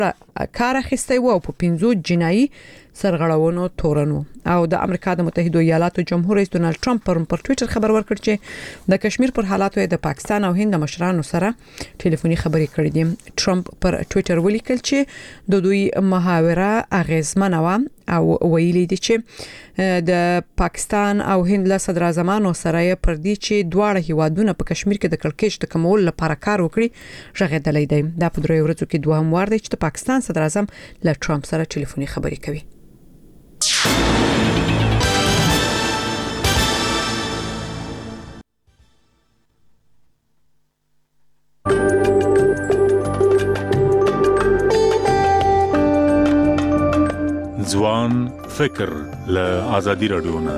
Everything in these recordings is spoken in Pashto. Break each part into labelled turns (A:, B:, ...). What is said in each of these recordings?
A: کار اخیستی و په 15 جنایي سرغړونو تورنو. او د امریکا د متحده ایالاتو جمهور رئیس ډونالد ټرمپ پر ټوئیټر خبر ورکړ چې د کشمیر پر حالاتو د پاکستان او هند مشرانو سره ټلیفوني خبرې کړې دي. ټرمپ پر ټوئیټر ولیکل چې د دوی محاوره اغیزمنه و او ویلي دي چې د پاکستان او هند له صدر اعظمانو سره پر دې چې دواړه هیوادونه په کشمیر کې د کړکېچ د کمول لپاره کار وکړي ژغېدلې دي. دا په درې ورځو کې دوهم وار دی چې د پاکستان صدر اعظم له ټرمپ سره ټلیفوني خبرې کوي.
B: ځوان فکر له آزادي رادیو نه.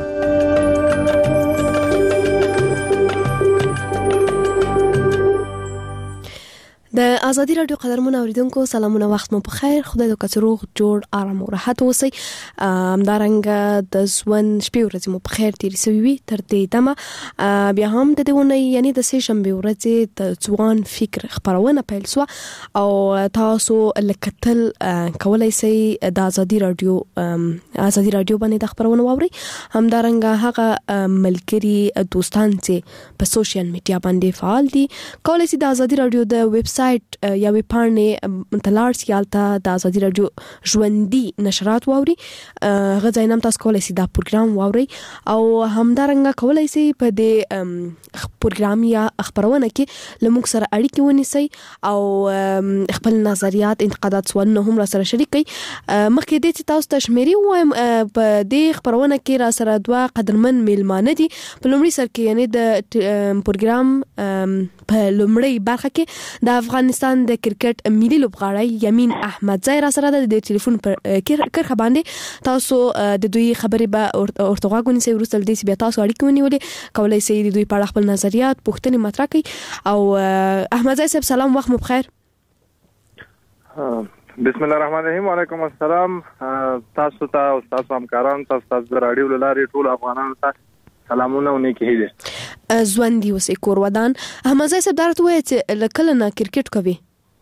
C: د ازادي رادیو قدرمن اوریدونکو سلامونه، وخت مو په خیر. خدای دې کثروغ جوړ آرام او راحت اوسئ. همدارنګه د ځوان شپې ورځې مو په خیر تیر سوي تر دې دمه بیا هم د دونه یعنی د سه شنبه ورځې د ځوان فکر خبرونه پیل سو او تاسو لکتل کولای شئ د ازادي رادیو باندې د خبرونه واوري. همدارنګه هغه ملګری دوستان چې په سوشل میډیا باندې فعال دي کولای شي د ازادي رادیو د ویب سټ یا وی پاڼې تلارس یالته د ازادي رادیو ژوندۍ نشرات واوري. غځاینم تاسو کولای شئ دا پروګرام واوري او همدارنګه کولای شئ په دې پروګرام یا خبرونه کې لموږ سره اړیکه ونیسئ او خپل نظریات انتقادات سوالونه هم را سره شریک کړئ. مخکې دې چې تاسو ته شمیرې وایم په دې خبرونه کې را سره دوه قدرمن میلمانه دي. په لومړي سر کې یعنی د پروګرام په لومړی برخه کې د افغانستان د کرکټ ملي لوبغاړی یمین احمدزی را سره د ټلیفون پر کرخه باندې تاسو د دوی خبرې به ورتغاګونی سي ورسل دي بیا تاسو اړیکه ونیولې کولای شئ د دوی په خپل نظریات پوښتنې مطرح کړئ. او احمدزی صاحب سلام، وخت مو بخیر.
D: بسم الله الرحمن الرحیم. وعلیکم السلام. تاسو ته او تاسو همکاران تاسو د رادیو لارې ټول افغانانو ته سلامونه او نیکی هیله.
C: ژوندۍ اوسئ کور ودان. احمدزی صاحب درته وایي چې کله نه کرکټ کوي؟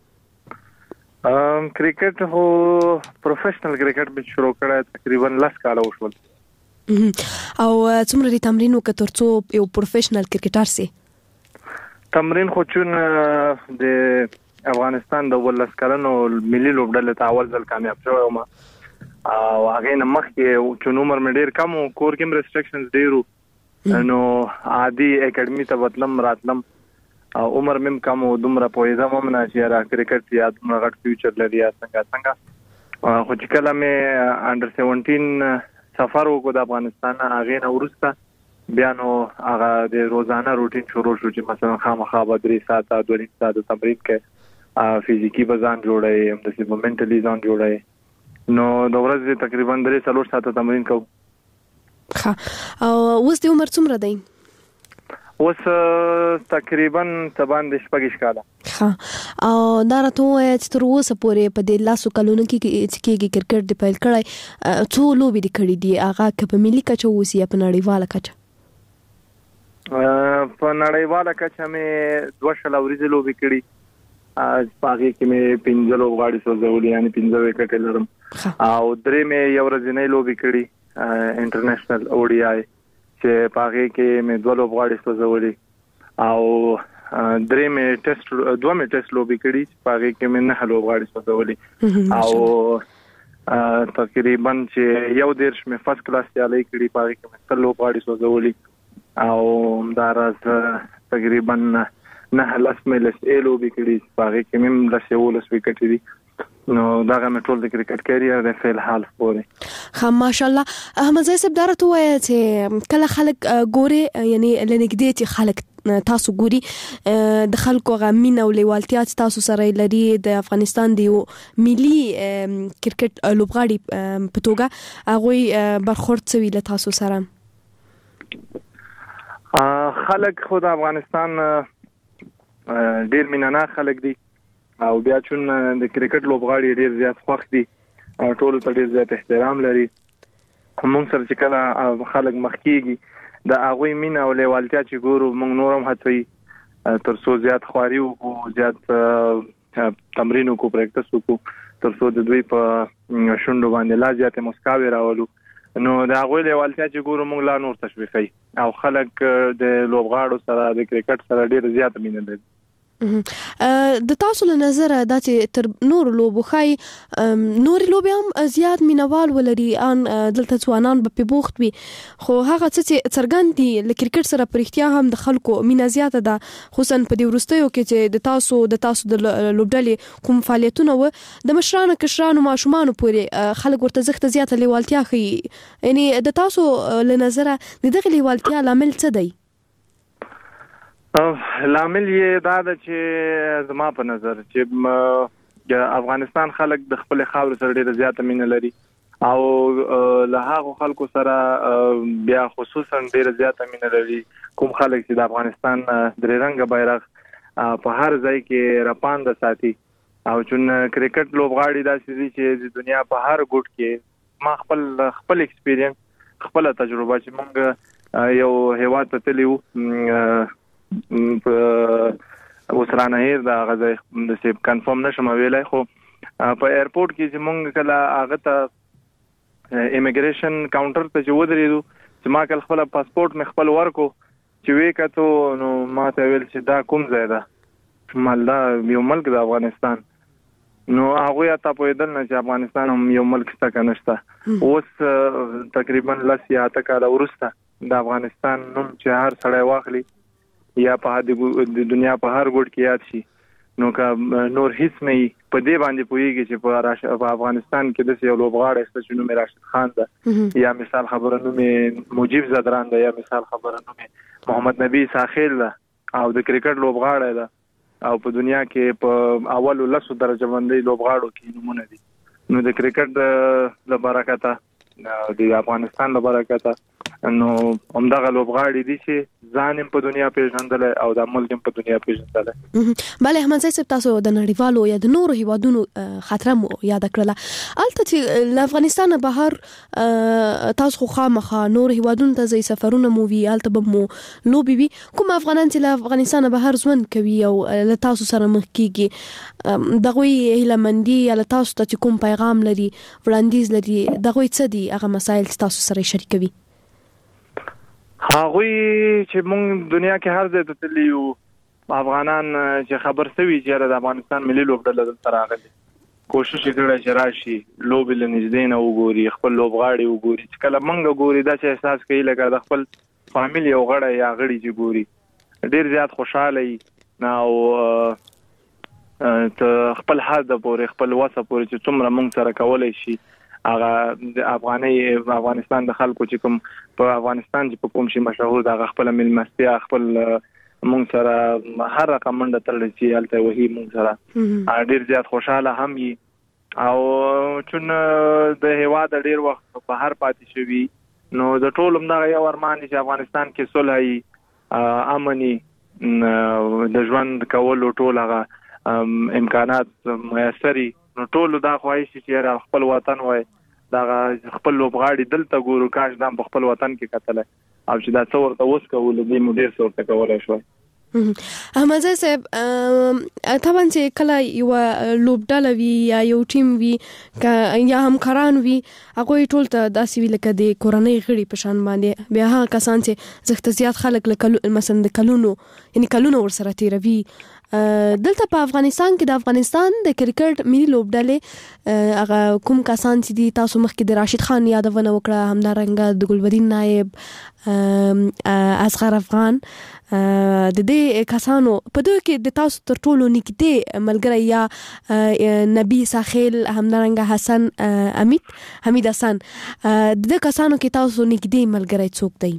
D: کرکټ هو پروفیشنل کرکټ به شروع کړه تقریبا 10 کال وشول.
C: او څومره تمرین وکړ ترڅو یو پروفیشنل کرکټر سي؟
D: تمرین خو چون د افغانستان د ولس کلنو ملي لوبډلې ته اول ځل کامیاب شوم او هغه نه مخکې چې عمر مې ډیر کم او کور کې ریستریکشنز ډیرو نو عادي اکیډمي ته وتلم راتلم او عمر مم کم او دومره پوهیدم هم نه چې را کرکټ یا دومره غټ فیوچر لري څنګه خو چې کله مې انډر 17 سفر وکړ د افغانستان هغه نه ورسته بیا نو هغه د روزانه روټین شروع شو چې مثلا خامخا به 3 ساعت 2 ساعت تمرین کې فزیکی بزان جوړای هم د مومنټلی ځان جوړای نو د ورځې تقریبا 3 ساعت تمرین کوم.
C: ها او اوس د عمر څومره دی؟
D: اوس تقریبا 17 کاله.
C: ها او دا راته وایي چې تر اوسه پورې په دې لاسو کلونو کې چې کرکټ دی پیل کړی څو لوبې دي کړې دي هغه په ملي کچه اوس یا په نړیواله کچه؟
D: په نړیواله کچه مې 2 شل ورځې لوبې کړې پاګه کې مې 15 لوبغاړي سوځولې یعنی 15 وکټ لرم او درې مې یو ورځې لوبې کړې انټرنیشنل ODI چې پاګه کې مې 2 لوبغاړي سوځولې او درې مې ټیسټ لوبې کړې پاګه کې مې 9 لوبغاړي سوځولې او تقریبا چې یو دیرش مې فرست کلاس یالي کړې پاګه کې مې 3 لوبغاړي سوځولې او دا راز تقریبا 9 مې لس لوبې کړې پاګه کې مې لس یو لس وکټ دي نو دا غو ټول د کرکټ کیریئر د فعل حال پورې.
C: ها ماشاءالله احمدزی صاحب درته وایي چې کله خلک ګوري یعنی لنګدې چې خلک تاسو ګوري د خلکو غمین او لیوالتیا تاسو سره لري د افغانستان دی ملي کرکټ لوبغاړي په توګه هغه برخورد سوي له تاسو سره؟
D: خلک خو د افغانستان ډیر مینانا خلک دي او بیا چون د کرکټ لوبغاړي ډیر زیات خوښ دي ټول ته ډیر زیات احترام لري. موږ سره چې کله خلک مخکېږي د هغه مینا او لیوالتیا چې ګورو موږ نورم هڅوي تر څو زیات خواري او زیات تمرین او پریکټس وکړو ترڅو د دوی په شونډو باندې لا زیاتې مسکاوي راولو. نو د هغوی لیوالتیا چې ګورو موږ لا نور تشویقوي او خلک د لوبغاړو سره د کرکټ سره ډېر زیات مینه لري.
C: د تاسو له نظر دا چې تر نور لوبو خای نور لوبي هم زیات مینوال ولري ان دلته ځوانان په بوخت وي خو هغه چې څرګند دي ل کرکټ سره پرختیا هم د خلکو مینا زیاته ده خصوصا په دې ورستیو کې چې د تاسو د لوبډلې کوم فعالیتونه و د مشرانو کشرانو ماشومان پورې خلک ورته زخته زیاته لیوالتیا خي یعنی د تاسو له نظر د دغه لیوالتیا لامل څه دی؟
D: لامل یې دا ده چې زما په نظر چې افغانستان خلک د خپل خاور سره ډېر زیات مینه لري او له هغه خلکو سره بیا خصوصا ډېر زیات مینه لري کوم خلک چې د افغانستان درې رنګه بیرغ په هر ځای کې راپاند ساتي او چې کرکټ لوبغاړي داسې دي چې د دنیا په هر ګوټ کې ما خپل ایکسپیرینس خپل تجربه چې موږ یو هیواد ته تلو وسرانه هیر دا غځي د سیب کنفرم نشم ویلای خو په ایرپورټ کې چې مونږ کله هغه ته ایمیګریشن کاونټر ته چې ودرېدو چې ما کله خپل پاسپورت مې خپل ورکو چې وې کته نو ما ته ویل چې دا کوم ځای ده مالدا یو ملک د افغانستان نو هغه تا په دل نه چې افغانستان هم یو ملک څخه نشته اوس تقریبا لسیا تکاله ورسته د افغانستان نوم چې هر سړی واخلي یا په د دنیا په هر ګوټ کې یاد شي نو که نور هیڅ نه په دې باندې پوهیږي چې په افغانستان کې د یو لوبغاړی چې نوم راشد خان ده یا مثال خبره نوم مجيب زدران ده یا مثال خبره نوم محمد نبی ساخیل ده او د کرکټ لوبغاړی ده او په دنیا کې په اول 10 درجه باندې لوبغاړو کې نمونه دي نو د کرکټ د برکته د افغانستان د برکته نو همدغه لوبغاړي دي چې ځان په دنیا پیژندل او د ملک په دنیا پیژندل.
C: بله احمد زاهد تاسو د نړیوالو یا د نورو هیوادونو خاطره مو یاد کړله البته چې له افغانستان بهر تاسو خو خامخا نور هیوادونو ته ځي سفرونه مو وی البته به مو لوبي وي کوم افغانان چې له افغانستان بهر ژوند کوي او له تاسو سره مخ کیږي دغه هیلمندي یا له تاسو ته کوم پیغام لري وړاندیز لري دغه څه دي هغه مسایل چې تاسو سره شریکوي
D: هغوی چې مونږ دنیا کې هر ځای ته تللی یو افغانان چې خبر سوي چې د افغانستان ملي لوبډله دلته راغلي کوشش کړی چې راشي لوبې له نږدې نه وګوري خپل لوبغاړي وګوري چې کله مونږ ګوري دا چې احساس کوي لکه د خپل فامیل یو غړی یا غړي چې ګوري ډېر زیات خوشاله وي او ته خپل حد پورې خپل وسه پورې چې څومره مونږ سره کولای شي هغه د افغانستان د خلکو چې کوم په افغانستان چې په کوم شي مشهور د خپل ملمستیا خپل مونږ سره هر رقم منډه ترلې چې الته وਹੀ مونږ سره ډیر زیات خوشاله هم وي او چې د هیواد ډیر وخت په هر پاتې شوی نو د ټولم دا یو ارمان چې افغانستان کې صلح امني د ژوند کولو ټول هغه امکانات میسري نو ټول دا خواهش چې خپل وطن وای دا خپل لوبغاړي دلته ګورو کاش دا په خپل وطن کې کتل او چې دا څور ته وس کول دې مو ډیر څور ته کولای شو.
C: احمد زاهد صاحب طبعا چې کله یو لوبډله وی یا یو ټیم وی یا همکاران وی هغه ټول ته داسې وی لکه د کورنۍ غړي په شان باندې بیا هغه کسان چې زخت زیات خلک لکه مثلا د کلونو یعنی کلونو ور سره تیروي دلته په افغانستان کې د افغانستان د کرکټ ملي لوبډلې هغه کوم کسان چې دي تاسو مخکې د راشد خان یادونه وکړه همدارنګه د ګلبدین نائب اصغر افغان د دې کسانو په دوی کې د تاسو تر ټولو نږدې ملګری یا نبی ساخیل همدارنګه حسن حمید حسن د دې کسانو کې تاسو نږدې ملګری څوک دی؟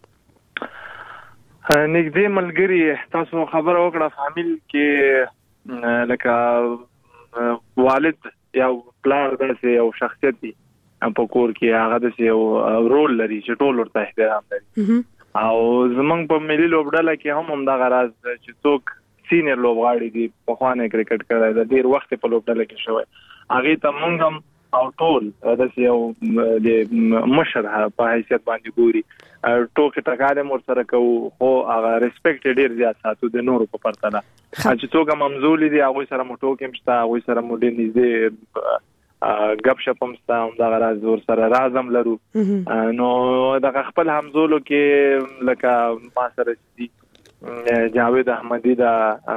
D: نږدې ملګری تاسو خبر وکړه فامیل کې لکه والد یا پلار داسې یو شخصیت دی په کور کې هغه داسې یو رول لري چې ټول ورته احترام لري او زمونږ په ملي لوبډله کې هم دا غراز چې څوک سینیر لوبغاړي دي په خوانه کرکټ کړی دا ډیر وخت په لوبډله کې شوی هغه ته مونږ هم او ټول د یو د مشر په حیثیت باندې ګوري ټوکې ټکاله مور سره کوو خو هغه ریسپیکټ ډیر زیات ساتو د نورو په پرتله چې څوک ممزول دي هغه سره مو ټوکې مشته هغه سره مو ډیر نږدې غب شپم ستا هم دا راز ور سره رازم لرو نو د خپل همزولو کې لکه ما سره دي جاوید احمدی دا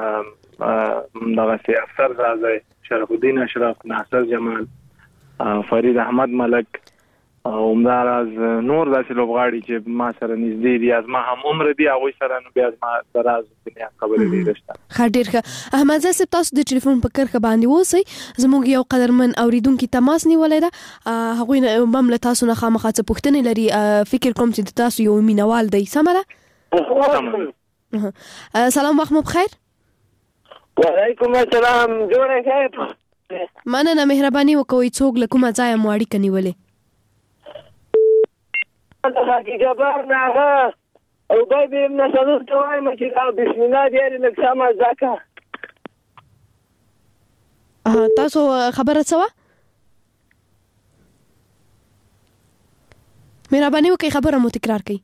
D: دغه افسر راځي شرف الدین اشرف ناصر جمال فرید احمد ملک عمر از نور داسې لوبغاړي چې ما سره نږدې دي از ما هم عمر دي هغه سره نو بیا ما دراز دنیا خبرې دي رښتا
C: خاطر ښه احمد زه تاسو د ټلیفون په کرخه باندې وسی زموږ یو قدرمن اوریدونکو تماس نیولای دا هغه هم له تاسو نه خامخا څه پوښتنه لري فکر کوم چې تاسو یو مینوال دی سمره سلام وخت مو بخیر
E: وعلیکم السلام جوړه خیر
C: مننه مهرباني وکوي څوک له کومه ځای مو اړیکه نیولې
E: دا جبار ناغه او باید نشانو ته وایم چې بسم الله دې لکه سما زکا
C: تاسو خبره څه مهرباني وکړئ خبره مو تکرار کړئ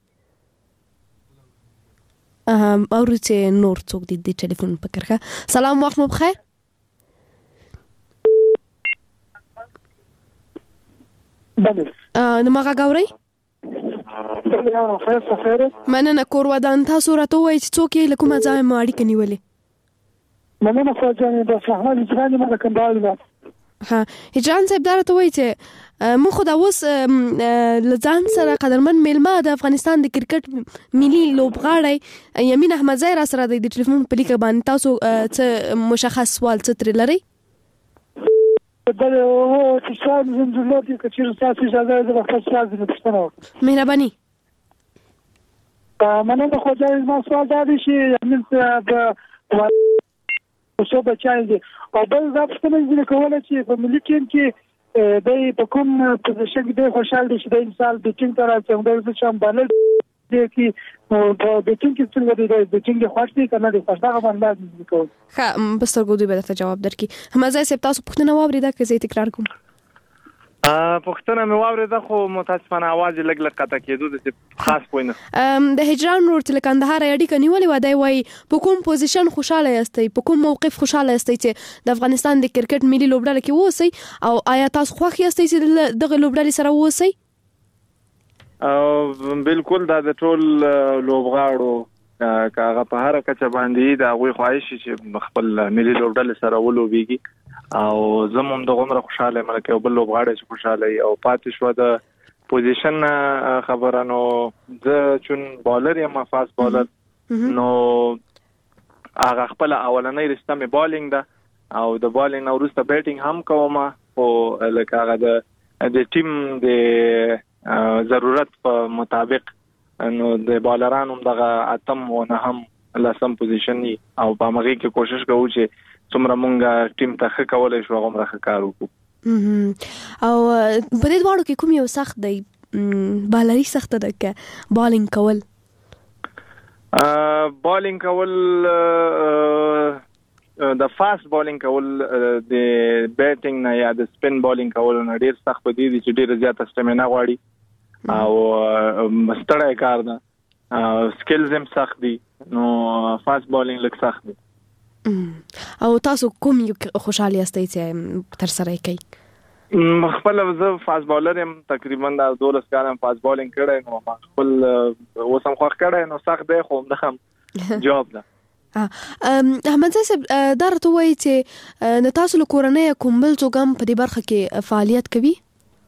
C: اورته نور څوک د ټلیفون په کرخه سلام وخت مو بخیر
E: بله
C: ما غاوري مننه کور ودان تاسو راته وایي چې څوک یې له کومه ځای مو اړیکه نیولې
E: مننه فاجعه د احمد اجرانی ما کندال ده
C: هجران صاحب درته وایي چې مو خو دا اوس لزان سره قدرمن میلمه د افغانستان د کرکټ ملي لوبغاړی یمین احمدزی را سره د ټلیفون په لیکه باندې تاسو څه مشخص سوال څه تر لري
E: بل او چې څان زندلاتي کچیر تاسو اجازه ده په خاص د پښتنو
C: مهرباني
E: مننه خو دا ما سوال دا دي چې یمین په اوسو بچای دي او بل دا پښتنه کوله چې په ملي ټیم کې دای په کوم پوزیشن کې خوشاله دي چې د انسان د ټیم تر څنګه د چمبل دي چې د ټیم کې څنګه د ټیم کې خوښتي کنه د خوښتګه باندې کوي
C: ها بس تر ګودي به ته جواب درکې هم ځای سپ تاسو پوښتنه واوري دا کې زه تکرار کوم
D: پښتنه مې واورېده خو متاسفانه आवाज لګ قطع کېدو د خاص پوینه
C: د هجران نور تل کندهار اړیکه نیولې و دی وای په کوم پوزیشن خوشاله یاستئ په کوم موقف خوشاله یاستئ چې د افغانستان د کرکټ ملي لوبډله کې اوسئ او آیا تاسو خوښ یاستئ چې دغه لوبډلې سره اوسئ
D: بالکل دا د ټول لوبغاړو کاغه په هر کچه باندې دا غوي خواهش چې خپل ملي لوبډله سره ولوبيږي او زموږ د عمر خوشاله ملک او بل لوبغاړي چې خوشاله او پاتې شو د پوزیشن خبرانو د چون بالر یا فاست بالر نو هغه خپل اولنۍ رسته می بالینګ ده او د بالینګ وروسته بیټینګ هم کومه او لکه هغه د ټیم د ضرورت په مطابق نو د بالرانو دغه اتم و نه هم لاسم پوزیشن او په مغي کې کوشش کوو چې څومره مونږه ټیم ته ښه کولای شو هغه مرخه کار وکړو
C: او په دې ډول کې کوم یو سخت دی بالری سخت ده کې بالینګ کول
D: بالینګ کول د فاست بالینګ کول د بیټینګ نه یا د سپین بالینګ کول نه ډیر سخت دی چې ډیر زیاته سټامینا غواړي او مستړی کار ده سکلز هم سخت دي نو فاست بالینګ لږ سخت دی
C: او تاسو کوم یو خوشاله یاستئ چې تر سره کوي
D: خپل زه فاست بالر هم تقریبا د 12 کال فاست بالینګ کړی نو ما خپل وسم خوښ کړی نو سخت دی خو هم جواب ده
C: احمد صاحب درته وایي چې د تاسو له کورنۍ کوم بل څوک هم په دې برخه کې فعالیت کوي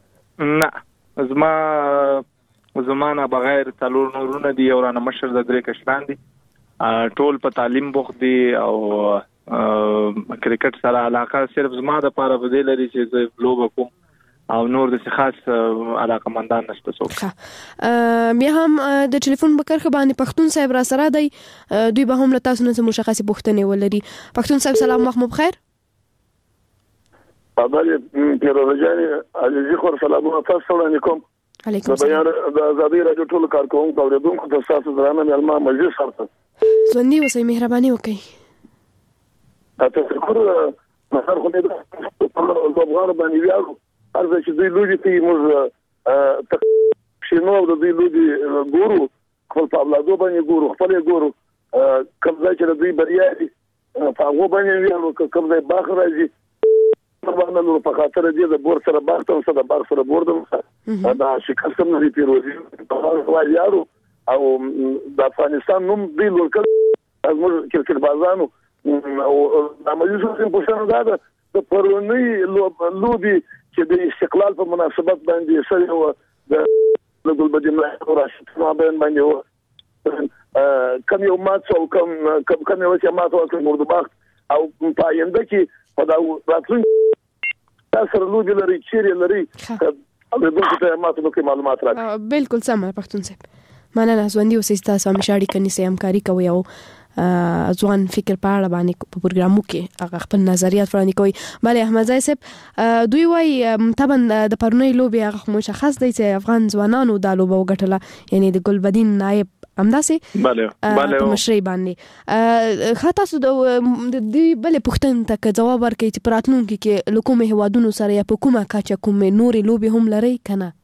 D: نه زمانه بغیر څلور نورونه دي او رانه مشر د درې کشران دي ټول په تعلیم بوخت دي او کرکټ سره علاقه صرف زما د پاره بدل لري چې زه لوب کوم او نور د خاص علاقه مندان نشته څوک
C: بیا هم د ټلیفون په کرخه باندې پښتون صاحب را سره دی دوی به هم له تاسو نه مشخصه پوښتنه ولري پښتون صاحب سلام وخت مو بخیر
F: بله پیروژاني عزیزي خور سلام تاسو علیکم
C: علیکم السلام
F: د آزادی رادیو ټول کارکونکو اوریدونکو د تاسو درانه ملما مجلس سره
C: ځوندي وسې مهرباني وکړئ
F: تاسو خو مثلا خو دې په لوبغاړو باندې ویاړو ارزه چې دوی لوجي کوي موږ شنو د دوی لوجي ګورو خپل په اولادو باندې ګورو خپل ګورو کوم ځای چې دوی بریا دي په هغه باندې ویلو کوم ځای باغ راځي طبعا نو په خاطر دې د بور سره باغ ته سره باغ سره بور ده دا شکل کوم نه پیروزي په یارو او د افغانستان نوم دی لوکل موږ کرکټ بازانو او د مجلس په شان ده د پرونی لوبي چې د استقلال په مناسبت باندې سره و د ګلبدین راشد مابین باندې کوم یو مات او کوم یو چې مات او کوم مردباخت او په آینده کې په دا راتلونکي تاسو لوبي لري چیرې لري د دوی ته ماته کوم معلومات راکړي
C: بالکل سم پښتون صاحب مننه ژوندۍ اوسئ تاسو همیشه اړیکه نیسئ همکاري کوئ او ځوان فکر په اړه باندې په پروګرامو کې هغه خپل نظریات وړاندې کوي. بله احمدزی صاحب دوی وایي طبعا د پرونی لوبې هغه مشخص دی چې افغان ځوانانو دا لوبه وګټله یعنی د ګلبدین نایب همداسې په مشرۍ باندې ښه تاسو د دې بلې پوښتنې ته که ځواب ورکړئ چې په راتلونکي کې له کومې هیوادونو سره یا په کومه کچه کومې نورې لوبې هم لرئ که نه؟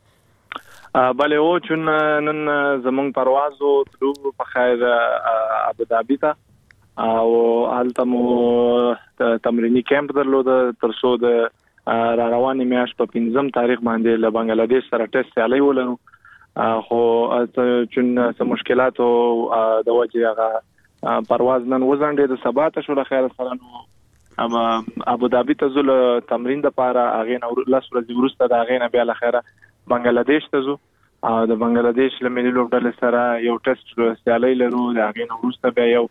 D: بله او چون نن زمونږ پروازو تلو په خیر ابوظبي ته او هلته مو تمرینی کیمپ درلوده تر څو د روانې میاشت په 5 تاریخ باندې له بنگلاديش سره ټیسټ سیالي ولرو خو چون څه مشکلات او د وجه هغه پرواز نن وزنډې د سبا ته شو له خیر سره نو اما ابوظبي ته زول تمرین د پاره اغه نو لاس ورځې وروسته د اغه نه بیا له خیره بنگلاديش ته زو د بنگلاديش له ملي لوبډلې سره یو ټیسټ سیالي لرو د اغه نو وروسته بیا یو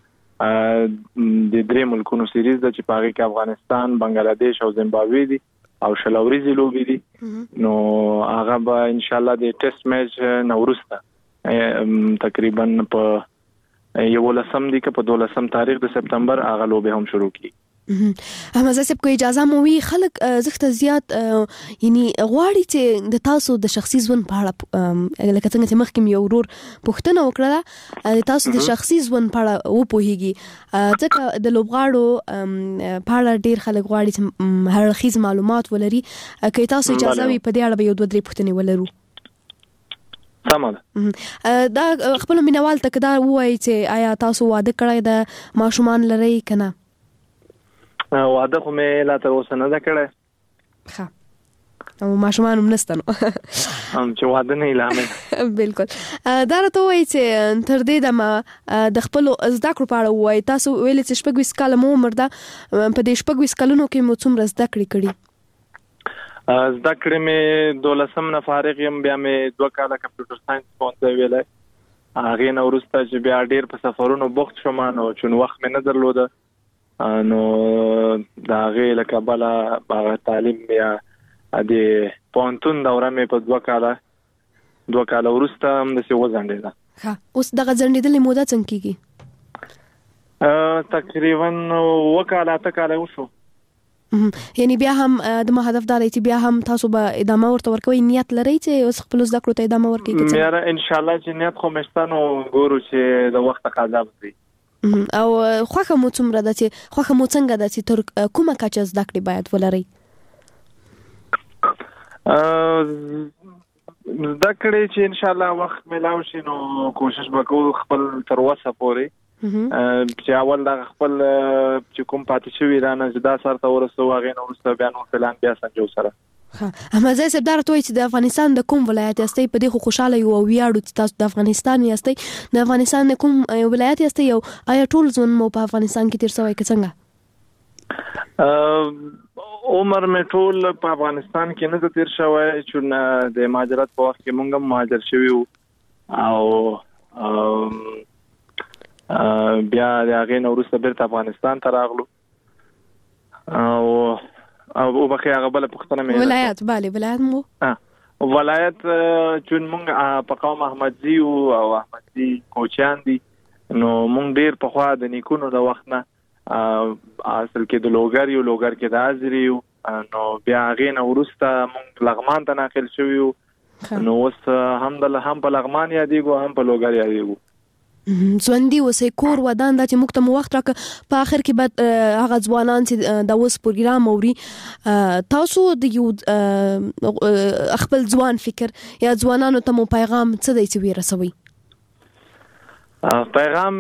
D: د درې ملکونو سیریز د چې پاره کې افغانستان بنگلاديش او زیمبابوې دي او شلوريزي لوبې دي نو هغه به ان شاء الله د ټیسټ میچ نو وروسته تقریبا په یو لسم دي که په 12 تاریخ د سپتمبر هغه لوبې هم شروع کی.
C: احمدزی صاحب کوئی اجازه مو وی خلک زخته زیات یعنی غواړي چې د تاسو د شخصي ژوند په اړه لکه څنګه چې مخکې یو ورور پوښتنه وکړه د تاسو د شخصي ژوند په اړه وپوهیږي ځکه د لوبغاړو په اړه ډیر خلک غواړي چې هر اړخیز معلومات ولري که تاسو اجازه وي په دې اړه به یو دوه درې پوښتنې ولرو.
D: سمه
C: دا خپل مینوال ته دا وایي چې آیا تاسو واده کړی د ماشومان لرئ که نه؟
D: واده خو مې لا تر اوسه نه ده کړی.
C: ښه او ماشومان هم نشته نو
D: چې واده نه اعلان
C: بالکل دا راته وایي چې تر دې دمه د خپلو زده کړو په اړه ووایي تاسو ویلې چې 26 کاله مو عمر ده په دې 26 کلونو کې مو څومره زده کړې کړي؟
D: زده کړې مې 12 نه فارغ یم بیا مې 2 کاله کمپیوټر ساينس پوهنځی ویلی هغې نه وروسته چې بیا ډېر په سفرونو بوخت شوم نو چون وخت مې نه درلوده نو دا غي لکه بل تعلیم یا د پونتون دوره مې په 2 کاله ورسته هم د څه وزنډیده.
C: ها اوس دغه ځنډیدلې موده څنګه کیږي؟
D: تقریبا 2 کاله وشو.
C: یعنی بیا هم د ما هدف دا دی چې بیا هم تاسو به ادامه ورته ورکوي نیت لرئ چې اوس خپل زده کړو ته ادامه ورکړئ؟
D: مېره ان شاء الله چې نیت خو مشته نو ګورو چې د وخت تقاضا وي.
C: او خوخه مو څومره ده چې خوخه مو څنګه ده چې تر کومه کچه زده کړې باید ولرئ؟
D: زده کړې چې ان شاء الله وخت ملاو شي نو کوشش وکړو خپل تر وسه پورې چې اول دا خپل چې کوم پاتې شوی رانه زدا سره ته ورسو هغه نو ورسته بیا نو پلان بیا سنجو سره.
C: احمدزی صاحب دا راته وایي چې د افغانستان د کوم ولایت یاستئ؟ په دې خو خوشاله یو او ویاړو چې تاسو د افغانستان یاستئ. د افغانستان کوم ولایت یاستئ او آیا ټول ژوند مو په افغانستان کې تیر شوی که څنګه؟
D: عمر مې ټول په افغانستان کې نه تیر شوی چون د مهاجرت په وخت کې مونږ هم مهاجر شوي او بیا د هغې نه وروسته بیرته افغانستان ته راغلو او بخي هغه بل پښتنه مې
C: ولایت ولایت مو
D: ولایت چون مونږ په قوم احمدزي او احمدزي کوچیان دي نو مونږ ډیر په خوا د نیکونو د وخت نه اصل کې د لوګر کې د ازري نو بیا هغه نه ورسته مونږ لغمان ته ناقل شوو نو اوس هم په لغمان یادېږو هم په لوګر یادېږو.
C: ځوندي اوسئ کور ودان دا چې موږ ته وخت راک په اخر کې بعد هغه ځوانان چې د اوس پروګرام اوري تاسو د یو خپل ځوان فکر یا ځوانانو ته مو پیغام څه دی چې ورسوي؟
D: پیغام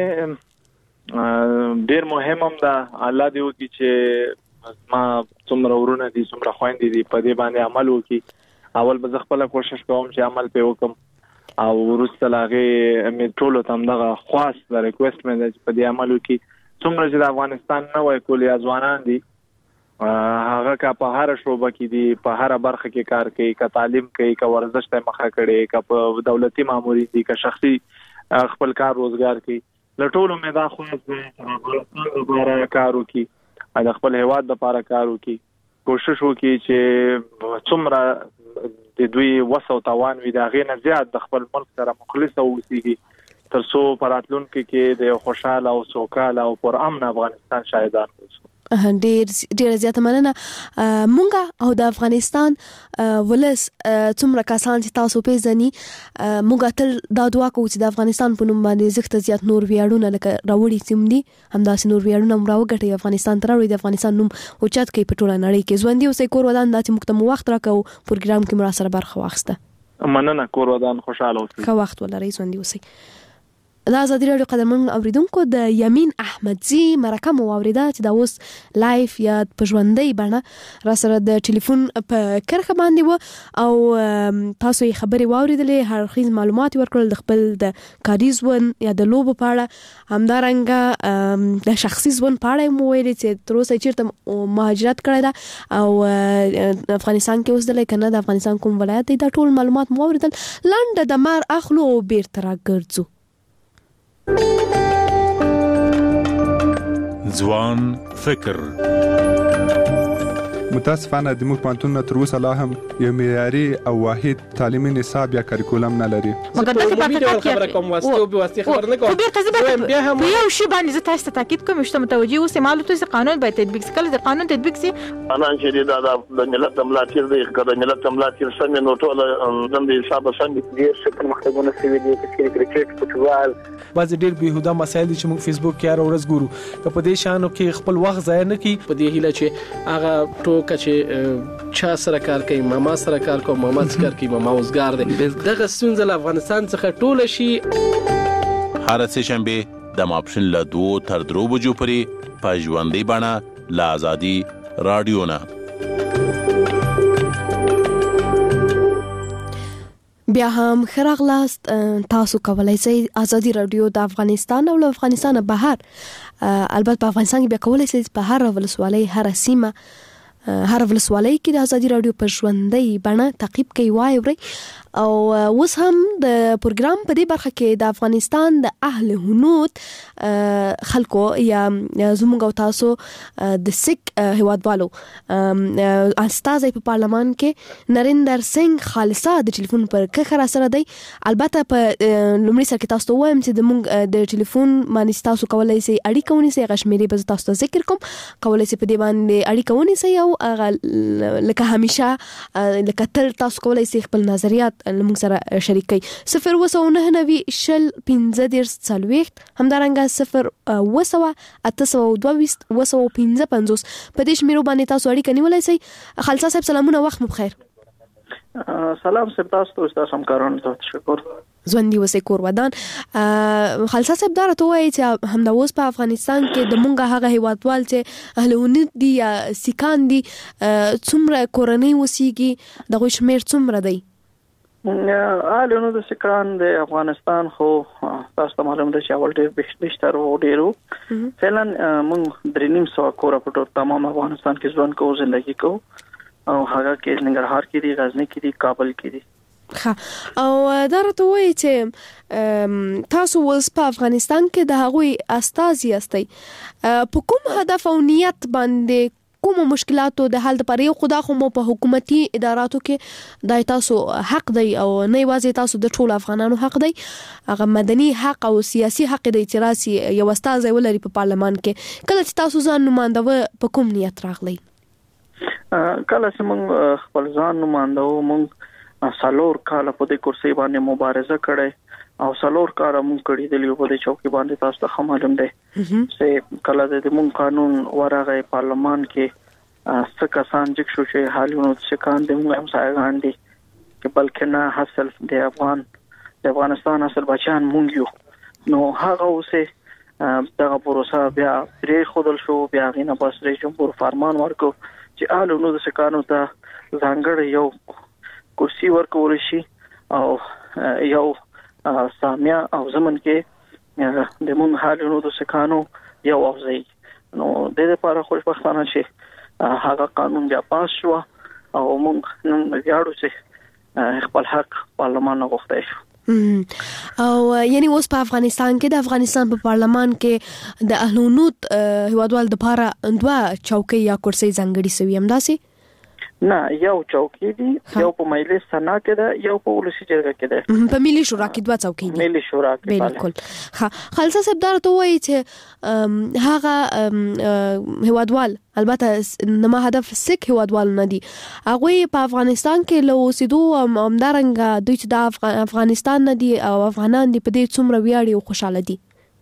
D: ډیر مهم هم ده. الله دې وکړي چې ما څومره ورونه دي څومره خويندې دي په دې باندې عمل وکړي. اول به خپل کوشش کوم چې عمل په وکم او ورسته لاغه مې ټول ته دغه خاص د ریکوست مې په دې عمل وکړي. څومره چې د افغانستان نه وای کول یا ځوانان دي هغه کا په هر شوبه کې دي په هر برخه کې کار کوي، کا تعلیم کوي، کا ورزش ته مخه کړي، کا په دولتي ماموري دي، کا شخصي خپل کار روزګار کوي. لټولو مې دا خو د لپاره کار وکړي، د خپل هیواد لپاره کار وکړي. کوشش وکړي چې څومره د دوی وسو توان وي دا غینه زیات د خپل ملک سره مخلص اوسېږي تر څو پراتلونکو کې د خوشاله او سوکاله او پر امن افغانستان شاهدان اوسو.
C: ډیر زیاته مننه. مونږه او د افغانستان ولس څومره کسان چې تاسو پیژني مونږه تل دا دعا کوو چې د افغانستان په نوم باندې زخت زیات نور ویاړونه لکه راوړي سیم دي همداسې نور ویاړونه راوګټي افغانستان ته راوړي د افغانستان نوم اوچت کوي په ټوله نړۍ کې. ژوندۍ اوسئ کور ودان دا چې موږ ته وخت راکو پروګرام کې مرا سره برخه واخیسته.
D: مننه. کور ودان خوشاله اوسئ.
C: که وخت ولرئ ژوندۍ اوسئ. دا آزادي رادیو قدرمن اوریدونکو د یمین احمدزي مرکه مو اوریدا چې دا اوس لایف یا په ژوندۍ بڼه را سره د ټلیفون په کرخه باندې و او تاسو یې خبرې واوریدلې، هر خیز معلومات ورکړل د خپل د کاري ژوند یا د لوبو په اړه، همدارنګه د شخصي ژوند په اړه مو ویلي چې تر اوسه چیرته مهاجرت کړی ده او افغانستان کې اوس د کنه د افغانستان کوم ولایت دی. دا ټول معلومات مو اوریدل. لاندې د مار اخلو او بیرته راګرځو.
B: ځوان فکر.
G: متاسفانه د موږ پانتون تر اوسه لا هم یو معیاري او واحد تعلیمي نصاب یا کریکولم نه لري.
H: مګر د حقیقت خبره کوم واسطه او به واسطه خبر نه کوم. بیا هم یو شی باندې زه تاسو ته تاکید کوم چې متوجي اوسئ معلومات چې قانون باید تطبیق کړي. د قانون تطبیق سي
F: انا چې د ملت ملاتړ دی کړه ملت ملاتړ سم نو ټول د حساب سم دي چې مختګونه سوي دي چې کرکټ فوتبال
H: باز ډیر بهوده مسایل چې موږ فیسبوک کې هر ورځ ګورو. که په دې شانو کې خپل وخت ضایع نه کړي په دې هیله چې هغه ټوکه چې چا سره کار کوي ماما سره کار کوي ماما سره کار کوي ماما اوسګار دی دغه ستونزه له افغانستان څخه ټوله شي.
I: هر سه شنبه د ماپښین له 2 تر 3 بجو پورې په ژوندۍ بڼه له آزادي رادیو نه.
C: بیا هم خراغلاست تاسو کولای شئ آزادي رادیو د افغانستان او له افغانستان بهر البته په افغانستان کې بیا کولای شئ په هر ولسوالۍ هر سیمه هر ولسوالۍ کې د آزادي رادیو په ژوندۍ بڼه تعقیب کوي واوري. او اوس هم د پروګرام په دې برخه کې د افغانستان د اهل هنود خلکو یا زموږ او تاسو د سک هوادوالو استازي په پارلمان کې نریندر سنگ خالصه د ټلیفون پر کخره سره دی. البته په لومړي سر کې تاسو وایم چې د موږ د ټلیفون باندې تاسو کولای شئ اړیکه ونیسئ. غشمیري به تاسو ته ذکر کوم کولای شئ په دې باندې اړیکه ونیسئ او لکه همیشه لکه تل تاسو کولای شئ خپل نظریات لمونږ سره شریک کړئ. 02990 شل 15 40 همدارنګه 0 822 په دې شمیرو باندې تاسو اړیکه نیولای شئ. خالصه صاحب سلامونه، وخت مو بخیر.
J: سلام صاحب تاسو ته همکارانو ته تشکر.
C: ژوندۍ اوسئ کور ودان. خالصه صاحب دا راته وایي چې همدا اوس په افغانستان کې د مونږه هغه هیوادوال چې اهل هنود دي یا سیکان دي څومره کورنۍ اوسېږي دغه شمیر څومره دی؟
J: اهل هنود سیکان د افغانستان خو تاسو ته معلوم ده چې اول ډېر بهتر او ډېرو فعلا مونږ 3.5 کور په ټول تمام افغانستان کې ژوند کوو ژوندۍ کوو او هغه کې ننګرهار کې دي غزنی کې دي کابل کې دي.
C: او دا راته وایي چې تاسو اوس په افغانستان کې د هغوی استازي یاستئ په کوم هدف او نیت باندې کوم مشکلاتو د حل لپاره یو خدا خو مو په حکومتي اداراتو کې د تاسو حق دی او نه یوازې تاسو د ټول افغانانو حق دی هغه مدني حق او سیاسي حق دی چې راسي یو استازي ولري په پارلمان کې. کله چې تاسو ځان نمائنده په کوم نیت راغلی؟
J: کله چې موږ خپل ځان نمائنده مونږ 4 کال په دې کرسي باندې مبارزه کړې او څلور کار مونږ کړی دی په دې چوکي باندې تاسو ته معلوم دی چې کله د مونږ قانون ورغه پارلمان کې څه کسان چې شو چې حالونو څخه کان د مونږ هم سايغان دي چې بلکې نه حاصل د افغانستان اصل بچان مونږ یو نو هغه اوسه دغه پروسه بیا پرې خودل شو بیا غینه بس رئیس جمهور فرمان ورکو چې حالونو د سکانو ته ځانګړی یو کرسي ورکول شي او یو سامیا او زمن کې د مون حالونو د سکانو یو اوځي نو د دې لپاره خوشبختانه شي هغه قانون بیا پاس شو او مونږ نن ویاړو چې خپل حق پارلمان غوښتای شو
C: او یعنی اوس په افغانستان کې د افغانستان په پارلمان کې د اهلونوت هیوادوال د لپاره دوه چوکۍ یا کرسي ځانګړي سوي هم داسي
J: نه یو چوکۍ دی یو په مجلس سنا کې ده یو په ولسی جرګه کې ده
C: په ملي شورا کې دوه چوکۍ دي
J: ملي شورا کې
C: بالکل ها خالصه صاحب دا ته وایي چې هغه هیوادوال البته نما هدف سک هیوادوال نه دي هغه په افغانستان کې له اوسېدو همدارنګ دوی چې د افغانستان نه دي او افغانان دي په دې څومره ویاړي او خوشاله دي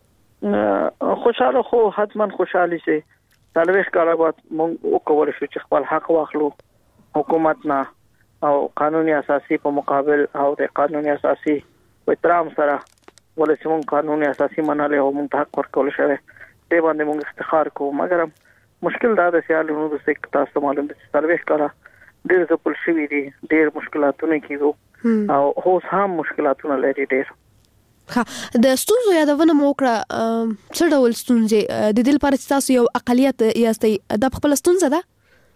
J: خوشاله خو حتما خوشاله شي تلويخ کاله بعد مونږ وکول شو چې خپل حق واخلو حکومت نه او قانوني اساسي په مقابل او د قانوني اساسي په احترام سره ولې مونږ قانوني اساسي مناله او مونږ حق ورکول شوی دی باندې مونږ افتخار کوو مګر مشکل دا د سیالونو د سیک تاسو معلوم دي تلويخ کاله ډېر ځپل شوی دي ډېر مشکلاتونه کیږي او اوس هم مشکلاتونه لري ډېر
C: ها د ستونزو یادونه موکړه څه ډول ستونزې د دې لپاره چې تاسو یو اقلیت یاستئ د خپل ستونزه ده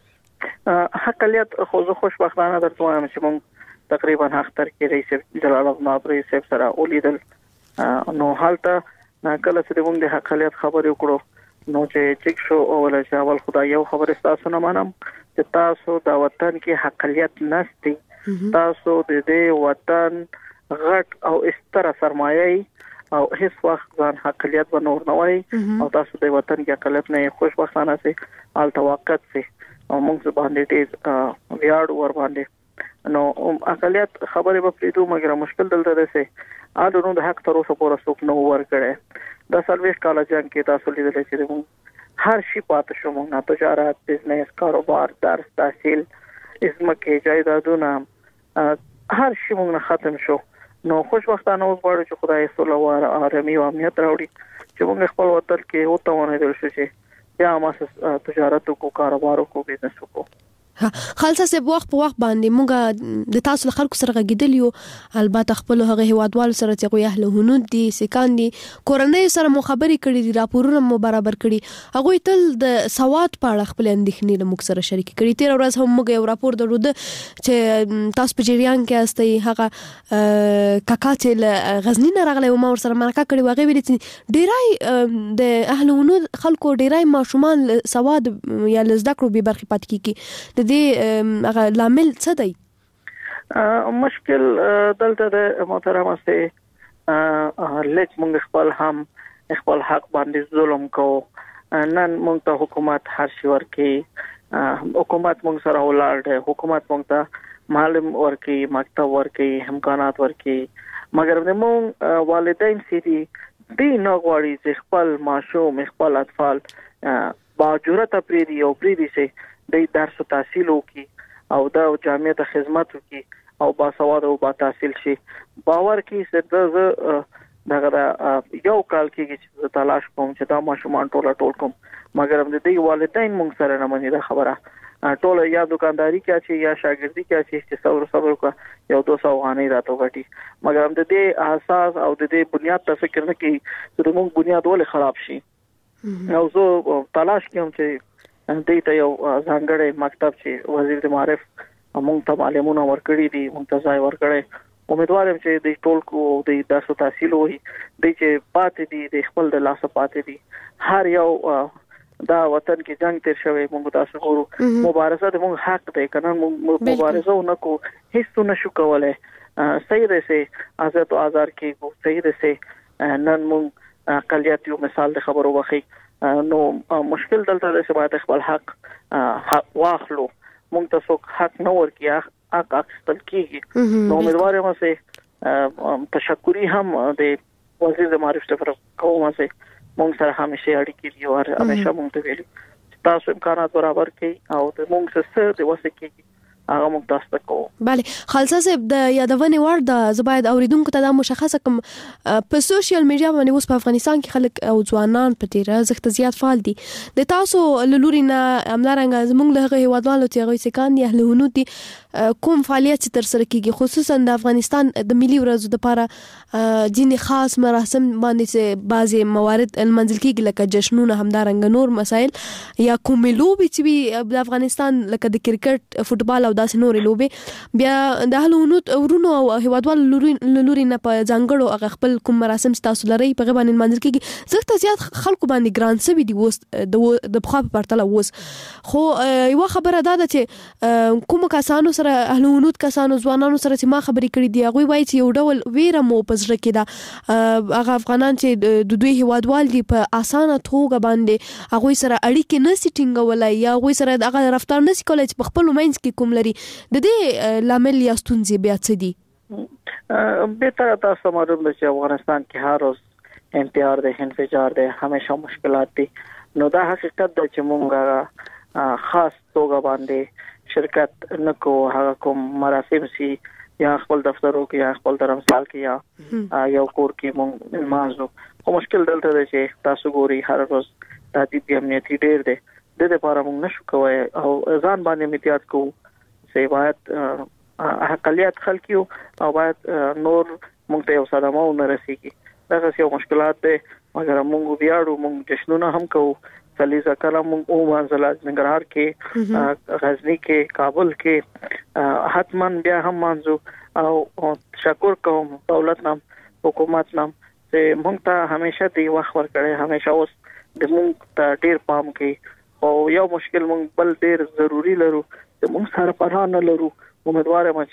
J: اقلیت خو زه خوشبختانه درته وایم چې موږ تقریبا اختر کې رئیس جلال الله رئیس سره ولیدل نو حالته کله چې موږ د اقلیت خبرې وکړو نو چې شو اول چې اول خدای یو خبره تاسو نه منم چې تاسو د وطن کې اقلیت نشته تاسو د دې وطن غټ او استره سرمایه او هیڅ وخت ځان اقلیت و نور نه وای او تاسو د وطن کې اقلیت نه خوشبختانه سي ال توقعت سي او موږ باندې دې ویاړ ور باندې نو اقلیت خبره په پریدو مګر مشکل دلته ده سي اړونو د حق تر اوسه پورې څوک نو ور کړي د سرویس کالج کې تاسو لیدل چې موږ هر شي پاتې شو موږ نه تجارت بزنس کاروبار درس تحصیل اسمکه جایدادونه هر شي موږ نه ختم شو نو خوشبختانه اوس غواړو چې خدای سوله او آرامي او امنیت راوړي چې موږ خپل وطن کې وتاونه دل شو چې یا ما تجارت کو کاروبار کو بزنس کو
C: خالصه سه وخت په وخت باندې مونږ د تاسو خلکو سره غږیدل یو البته خپل هغه هیوادوال سره چې غوي اهل هنود دي سکان دي کورنۍ سره مو خبرې کړې دي راپورونه مو برابر کړي هغه تل د سواد په اړه خپل اندېښنې له موږ سره شریک کړي تیر ورځ هم موږ یو راپور درلود چې تاسو په جریان کې استئ هغه کاکا چې غزنی نه راغلی او ما ور سره مرکه کړې واغې ویل چې ډیرای د اهل هنود خلکو ډیرای ماشومان سواد یا لزده کړو به برخه پات کیږي دې لامل څه دی
J: مشکل دلته د محترمه سي لکه موږ خپل حق باندې ظلم کو نن موږ ته حکومت هر شي ورکي حکومت موږ سره ولاړ دی حکومت موږ ته معلم ورکي مکتب ورکي امکانات ورکي مګر موږ والدین سي دي نه غواړي چې خپل ماشوم خپل اطفال باجرته پریدي او پریدي سي د درس او تحصیل وکي او د جامعه ته خدمت وکي او باسواد او با تحصیل شي باور کی څه دغه یو کال کې چې تلاش کوم چې دا ماشومان ټول کوم مګر د دې والدین موږ سره نه مني دا خبره ټول یا دکانداری کې چې یا شاګردي کې چې صبر کا یو 200 غانې راته غټي مګر د دې اساس او د دې بنیاد ته فکر نه کوي چې موږ بنیاد ولې خراب شي او زه تلاش کوم چې دې ته یو ځانګړی مکتب چې وزیر د معارف موږ ته معلومونه ورکړي دي موږ ته ځای ورکړي امیدوار یم چې د ټول کو د درس او تحصیل وي د چې پاتې دي د خپل د لاس پاتې دي هر یو دا وطن کې جنگ تیر شوی موږ تاسو ګورو مبارزه د موږ حق دی کنه موږ مبارزه ونکو هیڅ نشو کولای صحیح ده سي آزاد او آزار کې صحیح ده سي نن موږ اقلیت یو مثال د خبرو وخی نو مشکل دلته د شبات خپل حق واخلو موږ ته څوک حق نه ورکیا حق اخیستل کیږي نو امیدوار یم چې تشکری هم د وزیر د معارف څخه کومه سي مونږ سره همیشه اړیکې دي او همیشه مونږ ته ویلي تاسو امکانات برابر کړئ او د مونږ سره د وسکې هغه موږ تاسو ته کوو.
C: بله خالصه صاحب د یادونې وړ د زباید اوریدونکو ته د مشخصه کوم په سوشل میډیا باندې اوس په افغانستان کې خلک او ځوانان په تیر زخت زیات فعال دي. د تاسو لوري نه املارنګ زموږ له هیوادوالو ته غوي سکان یا له ونودي کوم فعالیت تر سره کیږي خصوصا د افغانستان د ملي ورځو لپاره ځینې خاص مراسم باندې بعضي موارد المنزل کیږي لکه جشنونه همدارنګ نور مسائل یا کوم لوبي چې د افغانستان لکه د کرکټ فوتبال او داسې نورې لوبې بیا د هلونوت ورونو او هیوادوال لوري نه په ځانګړو هغه خپل کوم مراسم تاسو لري په غو باندې منځل کیږي زخت زیات خلکو باندې ګران سوي دي وس د بخا په پرتله وس خو یو خبره ده چې کوم کسانو سره هلونوت کسانو ځوانانو سره چې ما خبرې کړې دي هغه وایي چې یو ډول ویره مو پزړه کې ده هغه افغانان چې د دوی هیوادوال دي په اسانه توګه باندې هغه سره اړیکې نه سټینګولای یا هغه سره هغه رفتار نه سکولای چې په خپل مینس کې کوم لري د دې لامل یا ستونزې بیا څه دي؟
J: به تاسو معلوم ده چې افغانستان کې هر روز انتحار ده انفجار ده همیشه مشکلات دي نو دا حقیقت ده چې مونږه خاص توګه باندې شرکت نکو هغه کوم مراسم سي یا خپل دفترو کې یا خپل درمسال کې یا یو کور کې مونږ مازو خو مشکل دلته ده چې تاسو ګوري هر روز د دې امنیتي ډیر ده د دې لپاره مونږ نشو کوی او ځان باندې امتیاز کوو چې باید اقلیت خلکیو او باید نور مونږ ته یو صدمه ونه رسیږي دا څه مشکلات ده مګر مونږ بیاړو مونږ جشنونه هم کوو سلیزه کلام مونږ او منزل ننګرهار کې غزنی کې کابل کې حتمان بیا هم منځو او شکر کوم دولت نام حکومت نام چې مونږ ته همیشه دی وخت ورکړي همیشه اوس د مونږ ته ډیر پام کوي او یو مشکل مونږ بل ډیر ضروری لرو چې مونږ سره پناه نه لرو امیدوار یم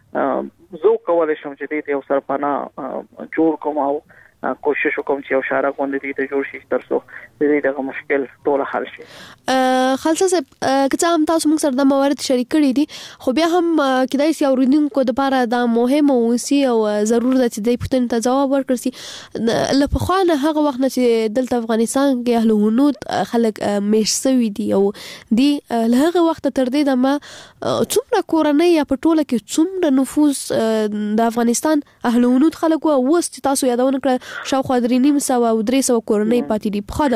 J: چې زه کولای شم چې دې یو سره پناه جوړ کوم او کوشش وکم چې یو شارع غونډه دې ته جوړ شي ترڅو دې دغه مشکل ټول حل شي.
C: خالصه صاحب کله هم تاسو موږ سره د موارد شریک کړي دي خو بیا هم کدای سي اوریدونکو د لپاره دا مهمه وسی او ضروري ده چې د پښتون ته جواب ورکړي لکه خوانه هغه وخت چې دلته افغانستان کې اهل هنود خلک مشسوي دي او دی له هغه وخت تر دې د ما څومره کورنۍ یا په ټوله کې څومره نفوذ د افغانستان اهل هنود خلک وو تاسو یادونه کړ شاوخوا 300 کورنۍ پاتې دي په خاطر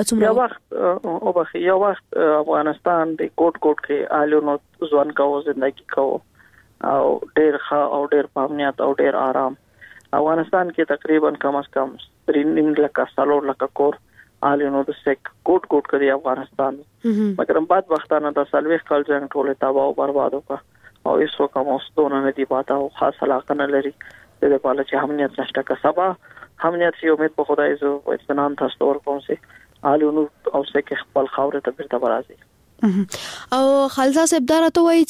C: څومره
J: یو وخت افغانستان د کوټ کې آلونو ځوان کاوه ژوندۍ کاوه او ډېر ښه او ډېر پامنیت او ډېر آرام افغانستان کې تقریبا کم از کم 3 لک کور آلونو د سک کوټ کړي افغانستان مګر بعد وختانه د سلويخ کال جنگ ټوله تباہ او برباد وکړه او ایسو کوم اوسونه نه دی پاته او خاص علاقه نه لري د دې په اړه چې امنیت نشته که سبا امنیت یو امید په خدای زو اطمینان تاسو ورکوم سي آلونو او سکه خپل خاور ته بیرته برازي
C: او خالصه صاحب دا راته وایي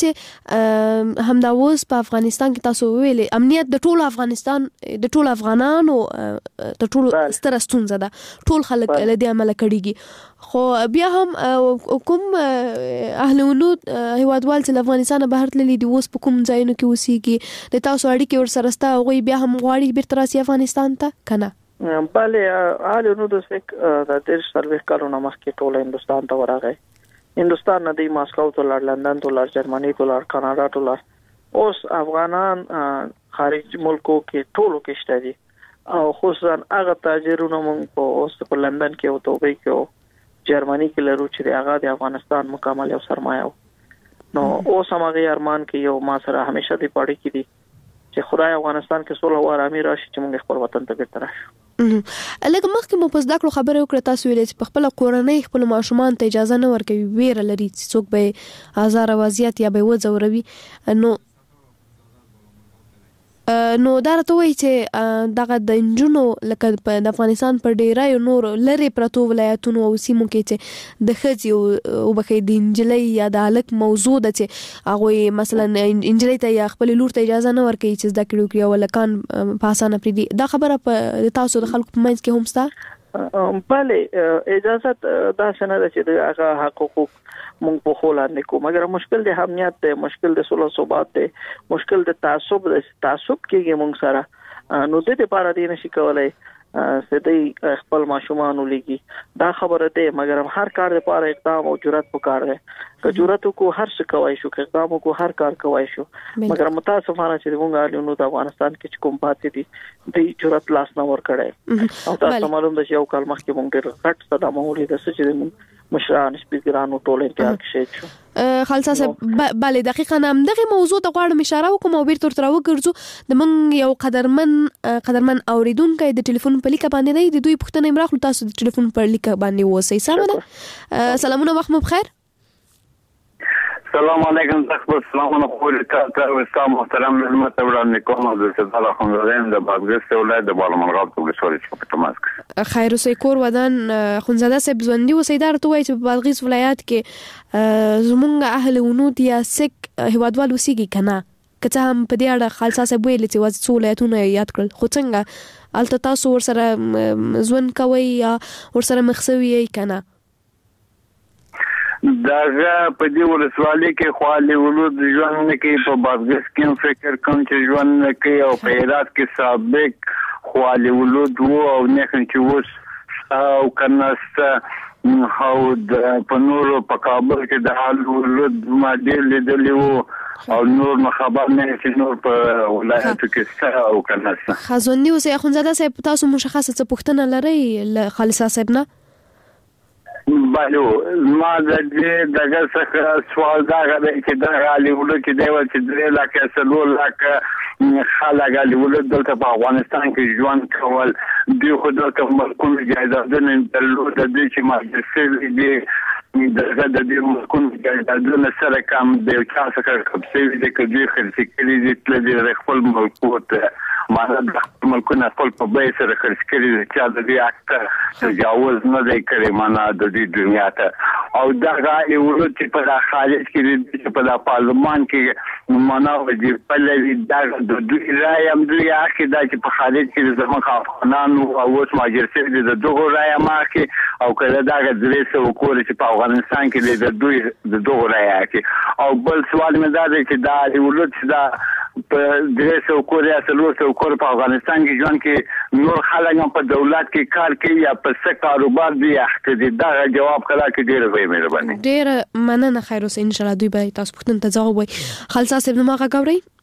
C: چې همدا اوس په افغانستان کې تاسو ویلې امنیت د ټول افغانستان د ټول افغانانو د ټول ستر ستونزه ده ټول خلک له دې عمل کړيږي خو بیا هم کوم اهل ونود هیوادوال چې افغانستان بهر تللي دي اوس په کوم ځایونو کې اوسېږي د تاسو اړیکې ور سره ستا غوي بیا هم غواړي بیرته راسي افغانستان ته کنه
J: بله اهل ونود سک د دیر سرویس کارونه مخکې ټول هندستان ته ورغی هندستان نه دی ماسکو ته لړ لندن ته لړ جرمني ته لړ کاناډا ته لړ اوس افغانان خارج ملکو کې ټولو کې شته دي او خصوصا هغه تاجرونه مونږ په اوس په لندن کې او توبه کې جرمني کې لرو چې هغه د افغانستان مکمل یو سرمایه نو اوس هغه ارمان کې یو ما سره همیشه دی پړی کې دي چې خدای افغانستان کې صلح او آرامي راشي چې موږ خپل وطن ته بیرته راشو
C: لکه مخکې مو پس داکلو خبره وکړه تاسو ویلې چې خپل کورنۍ خپل ماشومان ته اجازه نه ورکوي ویره لري چې څوک به هزار وضعیت یا به وځوروي نو دا راته وایي چې دغه د انجونو لکه د افغانستان پر ډیرای نور لری پرتو ولایتونو او سیمو کې چې د خځې او بخې د انجلۍ یا د الک موضوع ده چې هغه مثلا انجلۍ ته یا خپل لور ته اجازه نه ورکوي چې زده کړو کوي ولکان په اسانه پری دا خبره په تاسو د خلکو په منځ کې هم ستا
J: بله اجازه دا څنګه ده چې هغه حقوق مونږ په خولاندې کو مګر مشکل د امنیت ده مشکل د صلح ثبات ده مشکل د تعصب کېږي مونږ سره نو د دې لپاره دې نشي کولای سدي خپل ماشومان ولګي دا خبره ده مګر هر کار لپاره اقدام او جرأت وکړ دی که جرأت کو هر څه کوي شو که اقدام کو هر کار کوي شو مګر متاسفانه چې موږ له د افغانستان کې کوم پاتې دي د جرأت لاس نه ور کړی او تاسو معلوم ده چې یو کال مخکې موږ ډېر غټ صدمه ولید چې مشران سپیکرانو ټول انتظار کې شو
C: خالص صاحب bale دقیقاً هم دغه موضوع ته غواړم اشاره وکم او بیرته تر وګرځو د من یو قدرمن اوریدونکو د ټلیفون په لیک باندې دی د دوی پښتنه امراخ تاسو د ټلیفون په لیک باندې وسی سلام سلامونه وخت مو بخیر
K: السلام علیکم تاسو سلامونه خو تاسو اسلام محترم خدمت وړاندې کوم د استاد خونزاده د بادغیس ولایت د بالامرغاب په سوري په تماس
C: خیر اوسې کور ودان خونزاده صاحب ژوندۍ وسیدار ته وایي چې په بادغیس ولایت کې زمونږ اهل ونود یا سک هوادوال وسیږي کنه کته هم په دې اړه خالص صاحب ویل چې واز څو ولایتونه یاد کړل خو څنګه الته تاسو ورسره ژوند کوي یا ورسره مخسوي کنه
K: داغه په دې ولسوالۍ کې خالي ولود ژوند کې په بادغیس کې فکر کوم چې ژوند کې او په هرات کې سابق خالي ولود وو او نه چې وس او کناست هاو د پنور په کابل کې د حال ولود ما ډېر لیدلی وو او نور مخابر نه چې نور په ولایت کې څه او کناست
C: خزونی اوسې اخونزاده صاحب تاسو مشخصه څه پوښتنه لرئ خالص صاحب نه
K: بالو ما د دې دغه څخه سوال دا غواړي چې دا غالي ولود چې دی چې درې لکه سلول لکه خلک غالي ولود دلته په افغانستان کې ژوند کول دی خو دلته ملکون جایدادونه درلود د دې چې ماجستیر دی دغه د دې ملکون جایدادونه سره کم دی چې څنګه کپسي دي کدي خرڅ کړي دي تل د خپل ملکوت مانه د ملکونه خپل په بیه سره خرڅ کړي دي چې د دې اکټ تجاوز نه دی کړی مانه د دې دنیا ته او دا غالي ولود چې په داخله کې چې په پارلمان کې مانه د پلوي د دوی رائے هم دوی اخی دا چې په خارج کې زموږ افغانانو او اوس ماجرسي د دوه رائے ماکي او کله دا غږ سره کول چې په افغانستان کې د دوی د دوه رائے کې او بل سوال مې دا دی چې دا ولود چې دا په درېسو کوریا سلوسو کور په افغانستان کې ژوند کې نور خلک هم په دولت کې کار کوي یا په څه کاروبار دی اخته دا جواب کړه کې ډېر وی مهرباني
C: ډېر مننه خیر اوسه ان شاء الله دوی به تاسو پوښتنه ته ځواب وي خالص صاحب نو ماګه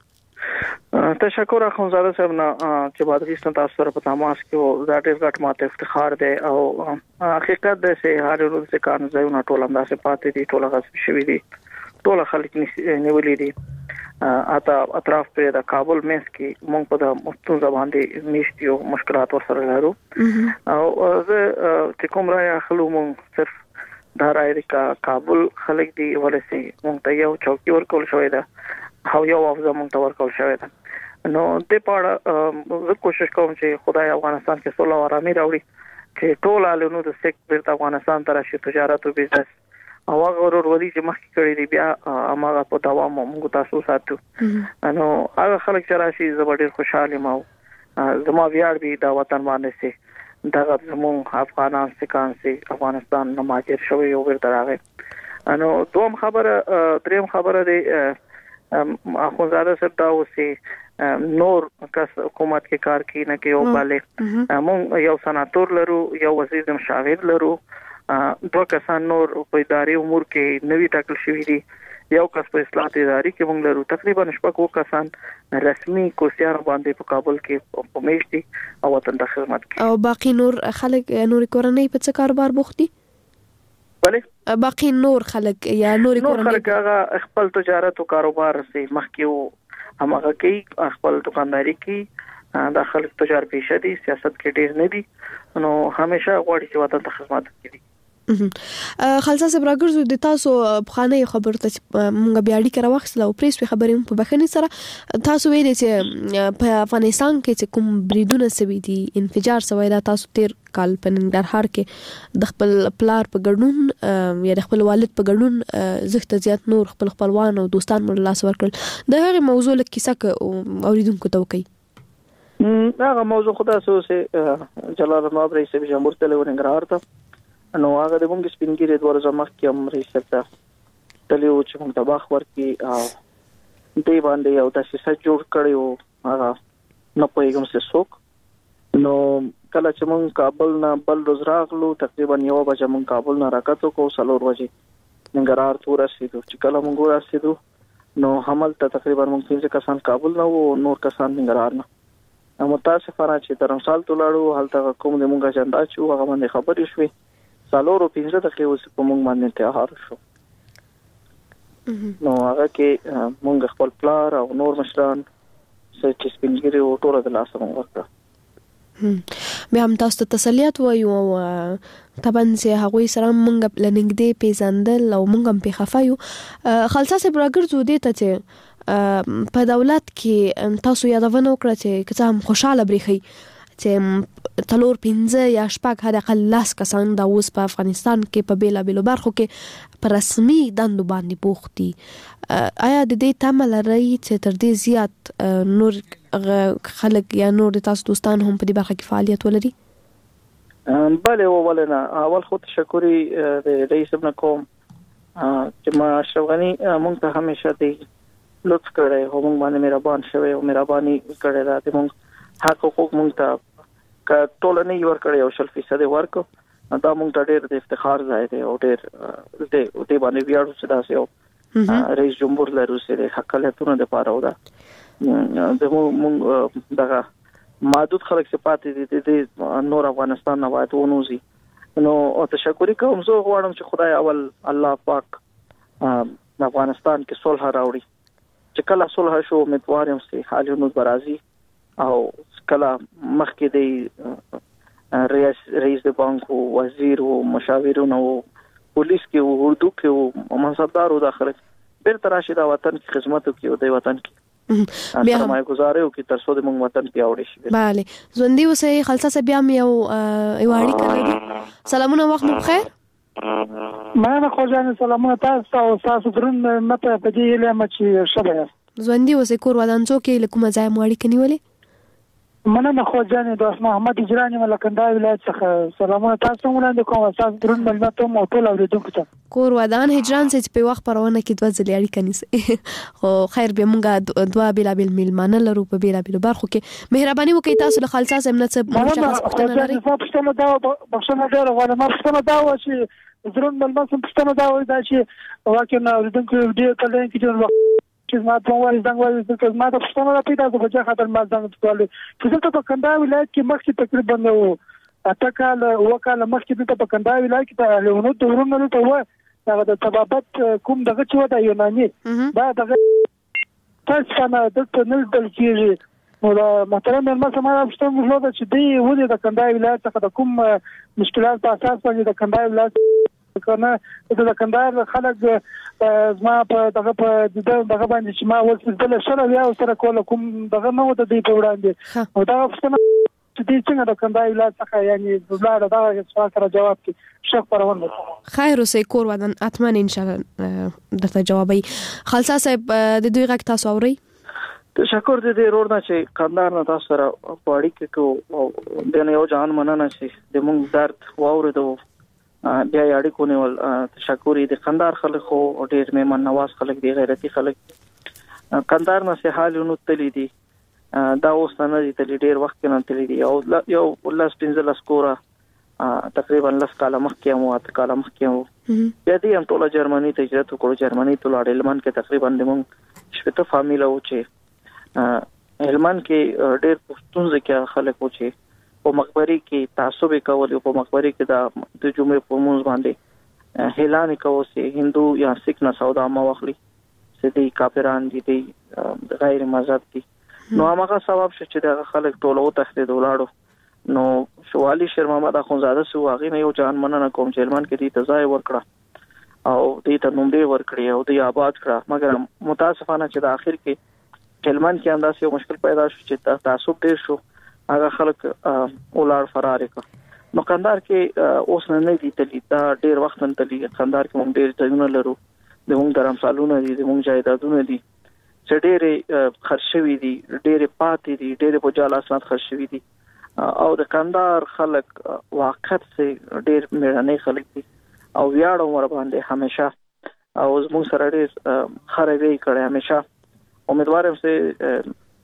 C: غوړی
J: تشکر اخونزاده صاحب نه چې بادغیس ته تاسو سره په تماس کې دا ډېر غټ ماته افتخار دی او حقیقت ده چې هر ورځ څه کار نه ځایونه ټول انداسه پاتې دي ټول غصب شوی دي ټول خلک نیولې دي اته اطراف په د کابل مېس کې مونږ په د مستون باندې میشتیو مشکلات ورسره لرو او زه چې کوم راي اخلو مونږ صرف دا راي کا کابل خلک دی ولسي مونږ ته یو چوکي ورکول شوی دا او یو افزا مونږ ته ورکول شوی دا نو د پاره زه کوشش کوم چې خدای افغانستان کې صلح او آرامي راوړي چې ټول اهلونو د سیکټر د افغانستان تر شي تجارت او بزنس او هغه ورورولي چې مخکې کړی دی بیا هغه په دوام موږ تاسو ساتو نو هغه خلک چې راشي زه ډېر خوشاله ما زما ویاړ دی دا وطن باندې سي دا زموږ افغانان سکان سي افغانستان نه ماجر شوی یو ورته راغی نو دوم خبره دریم خبره دی اخونزاده صاحب دا اوسي نور کس حکومت کې کار کوي نه کې او bale موږ یو سناتور لرو یو وزیر د مشاور لرو دوه کسان نور په اداري امور کې نوی ټاکل شوی دي یو کس په اصلاحات اداري کې موږ لرو تقریبا شپږ کسان رسمي کوسيار باندې په کابل کې په میشتي او وطن د خدمت کې او
C: باقي نور خلک نور کورنۍ په څه کاروبار بوخت دي
J: بله
C: باقي نور خلک یا نور کورنۍ
J: هغه خپل تجارت او کاروبار سي مخکې همغه کې خپل دکانداري کې داخل تجارت پیشه دي سیاست کې ډیر نه دي نو همیشه غواړي چې وطن ته خدمت وکړي
C: خالص صاحب راګرځو د تاسو بخانه خبر ته مونږ بیا اړیکه راوښله او پریس په خبرې په بخنی سره تاسو ویل چې په افغانستان کې چې کوم بریدونه سوي دي انفجار سوي دا تاسو تیر کال په ننګرهار کې د خپل پلار په ګډون یا د خپل والد په ګډون زخت زیات نور خپل خپلوان او دوستان مر لاس ورکړل د هغه موضوع لکه څه اوریدونکو ته وکي
J: هغه موضوع خدا سوسه جلال الله رئیس جمهور ته ونګرهار ته نو هغه د موږ سپینګری د ورځ مخ کې هم رئیس ته تلیو چې موږ تباخ ورکی او دې باندې یو تاسیس جوړ کړیو هغه نه پوهیږم څه څوک. نو کله چې مونږ کابل نه بل روز راغلو تقریبا 1 بجې مونږ کابل نه راکاتو کو 4 بجې ننګرهار ته ورسېدو. چې کله مونږ ورسېدو نو هملته تقریبا مونږ 15 کسان کابل نه وو، نور کسان ننګرهار نه. متاسفانه چې درمسال ته لاړو هلته کوم د مونږ اجنډا چې هغه باندې خبرې شوې 4-15 دقیقې اوس په مونږ باندې تیار شو. نو هغه کې مونږ خپل پلار او نور مشران چې سپینګری او ټول د لاسه مونږ ورکړه.
C: بیا هم تاسو ته تسلیت وایو او طبعا چې هغوی سره مونږ لنګدې پیژندل او مونږ هم په خفایو. خالصه صاحب راګرځو دې ته چې په دولت کې تاسو یادونه وکړه چې که هم خوشاله بریخي چې 3-5 یا 6 هدا خلاص کسان د اوس په افغانستان کې په بیلا بیلو برخو کې په رسمي دندو باندې بوختي. آیا د دې تمه لري چې تر دې زیات نور خلک یا نور تاسو دوستان هم په دې برخه کې فعالیت ولري؟
J: بله ولنه اول خو تشکرې د رئیس ابن کوم چې ما اشرف غنی مونږ ته همیشه دی لطف کړی او مونږ باندې مهربان شوی او مهرباني کړی دا د مونږ حق حقوق مونږ ته ک ټولنه یې ور کړی او 100% ورکو. دا مونږ ته ډېر د افتخار ځای دی او ډېر د باندې ویاړو چې دا سه رئیس جمهور لرو سره حقلیتونو د پاره ودا د مونږ دغه محدود خلک صفات دي د نور افغانستان نه وایي ونوزي. نو تشکر کوم زه غواړم چې خدای اول الله پاک افغانستان کې صلح راوړي. چې کله صلح شو امیدوارم چې حالونو برازي او کله مخکې د رئیس د بانک او وزیر او مشاورونو او پولیس کې او اردو کې او منصبدارو داخله بیرته راشي دا وطن کې خدمت کوي او د وطن کې بیا سرمایه گزاري او کې تر څو د موږ وطن پیاوړی شي.
C: bale ژوندۍ اوسئ. خالصه صاحب بیا یو اړیکه لري. سلامونه وخت مو بخیر.
E: مننه خوږانه سلامونه تاسو او تاسو درن مته په دې علم چې شبه
C: ژوندۍ اوسئ. کور ودان څوک له کومه ځای مو اړیکه نیولې؟
E: مننه خوږانه دوست محمد اجرانی ملکندای ولایت څخه سلامونه تاسو وړاندې کوم. تاسو درن ملته مو ټول اوریدونکو ته
C: کور ودان هجران چې په وخت پرونه کې 2 ځلې اړیکه نیسي. خو خیر به مونږه 2 بیلابل میلمانه لرو په بیلابل برخو کې. مهرباني وکړئ تاسو له خالصه سم نه څه مشخص پوښتنه لري؟
E: پښتنه دا بخښنه ډېر غواړم. پښتنه دا و چې درن ملمه سم پښتنه دا و چې واکه اوریدونکو دې کله کې چې ما په وایي څنګه وایي چې ما د پښتنو را پیدا د بچا خاطر ما څنګه ټول چې څه په کنده ولایت کې مخکې تقریبا نو اتکال وکاله مخکې ته په کنده ولایت کې ته له نو ورونو ته و دا د تبابت کوم دغه چې ودا یوناني دا دغه تاسو نه د نل کېږي. نو محترم مېلمه سماره پښتون مو دا چې دی ودی د کنده ولایت څخه د کوم مشکلات په اساس باندې د کنده ولایت کنه د کندهار خلک زما په دغه باندې چې ما ولسدل سره بیا سره کول کوم دغه نو د دې په وړاندې او دا څنګه چې دې څنګه د کندهار ولایت څخه یعنی بلاره دا سوال سره جواب کې شک پرونه.
C: خیر اوسئ. کور ودان اتمن ان شاء الله درته جوابي. خالصه صاحب د دوی غږ تاسو اورئ؟
J: تشکر دې ورور نه چې کندهار نه تاسو سره پاړی کې کو د یو ځان مننه چې د مونږ درد واورېدو بیا اړیکو نیول. تشکر دې کندهار خلک خو ډېر مهمان نواز خلک دي، غیرتي خلک. کندهار نه سه حالونو تللی دي دا اوس نه دي تللی ډېر وخت نه تللی دي او یو الله 15 کورا تقریبا 10 کاله مخکې مو 8 کاله مخکې مو بیا دې هم ټول جرمني ته هجرت وکړو. جرمني ته لاړ هلمند کې تقریبا د مونږ شپته فامیل او چې هلمند کې ډېر پښتون ځکه خلک و چې په مقبري کې تعصب کول او په مقبري کې د جمعې په موږ باندې اعلان کوي چې هندو یا سیک نه سودا ما واخلي چې دې کافران دي غیر مذهب دي. نو هغه سبب چې د خلک ټولو تخته دولاړو نو شوالی شیر محمد اخونزاده سو هغه نه یو ځان مننه کوم چې هلمند کې دې تزای ورکړه او دې ته نومبه ورکړي او دې آباد کړه. مګر متاسفانه چې د اخر کې هلمند کې انداز یو مشکل پیدا شو چې تعصب ډیر شو هغه خلک اولاد فرار کړ. نو کندهار کې اوس نه دي تللی دا ډیر وخت نه تللی. کندهار کې موږ ډیر ځایونه لرو د موږ درمسالونه دي د موږ جایدادونه دي چې ډېر خرڅوي دي ډېر پاتې دي ډېر په جال اسناد خرڅوي دي او د کندهار خلک واقعت سه ډېر مېړنی خلک دي او ویاړ عمر باندې همیشه او موږ سره ډېر خرابې کړې. همیشه امیدوارم چې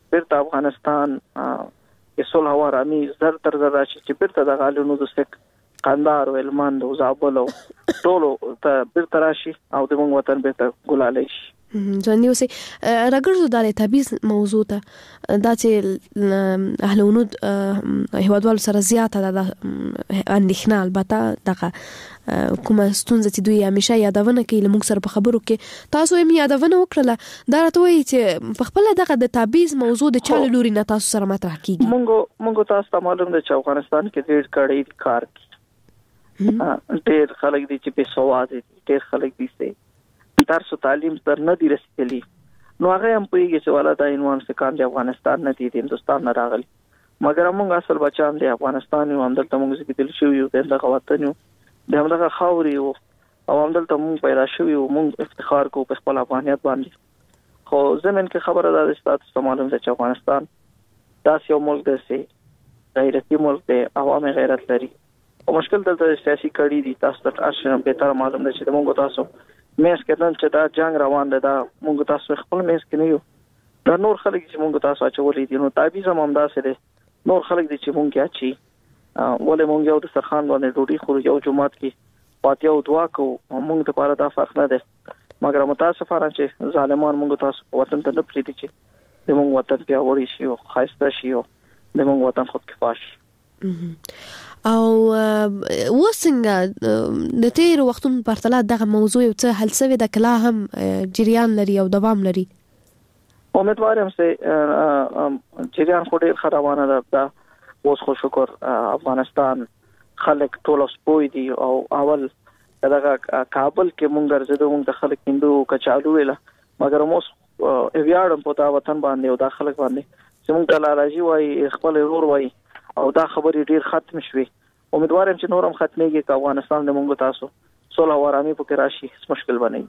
J: بیرته افغانستان کې صلح او آرامي زر تر زر راشي چې بیرته د غالونو د سک قندهار او هلمند او زابل او ټولو ته بیرته راشي او د موږ وطن بیرته ګلالي شي.
C: ځنی اوسې راګرځو د تبعیض موضوع ته دا چې اهل ونود هیوادوالو سره زیاته د اندېښنه البته دغه کومه ستونزه چې دوی همیشه یادونه کوي لمونږ سره په خبرو کې تاسو یې یادونه وکړه دا راته وایي چې په خپل دغه د تبعیض موضوع د چا له لوري نه تاسو سره مطرح کیږي.
J: مونږ تاسو ته معلوم ده چې افغانستان کې ډېر کړي کار کوي ډېر خلک دي چې په سواد دي ډېر خلک دي چې درس او تعلیم تر نه دی رسیدلی نو هغه هم پوهیږي چې ولادت عنوان څخه د افغانستان نه دي د هندستان نه راغلي مګر موږ اصل بچان د افغانستان یو همدلته موږ زیږیدل شو یو دغه وطن یو د همدغه خاوري او همدلته موږ پیدا شو یو موږ افتخار کوو په خپل افغانیت باندې خو زمين کې خبره ده چې تاسو معلوم ده چې افغانستان داس یو ملک دی چې غیرتي ملک دی عوام غیرت لري او مشکل دلته سیاسي کړي دي تاسو ته ارشم به تر معلوم ده چې موږ تاسو مېس کېدل چې دا جنگ روان ده دا موږ تاسو خپل مېس کې نه یو دا نور خلک چې موږ تاسو اچولې دي نو تابعیض هم همداسې دي نور خلک دي چې موږ کې اچي ولې موږ یو د سرخان باندې ډوډۍ خورو یو جمعات کې فاتحه او دعا کوو موږ ته لپاره دا فرق نه ده مګر متاسفانه چې ظالمان موږ تاسو وطن ته نه پریږدي چې د موږ وطن پیاوړی شي او خاصه شي او د موږ وطن خود کفاش
C: او وسنګ د تیر وختونو په پرتله دغه موضوع یو څه حل شوی د کلا هم جریان لري او دوام لري.
J: امیدوارم چې جریان خو ډیر خرابانه ده اوس خو شکر افغانستان خلک ټول سپوی دي او اول دغه کابل کې مونږ ګرځېدو مونږ د خلک هندو کچالو ویله مګر موس ویاړم په تا وطن باندې او د خلک باندې چې مونږ تلاراجي وای خپل ورور وای او دا خبرې ډیر ختم شوي امیدوارم چې نورم ختميږي چې افغانستان د مونږ تاسو صلح او آرامي پکې راشي هیڅ مشکل بنئ.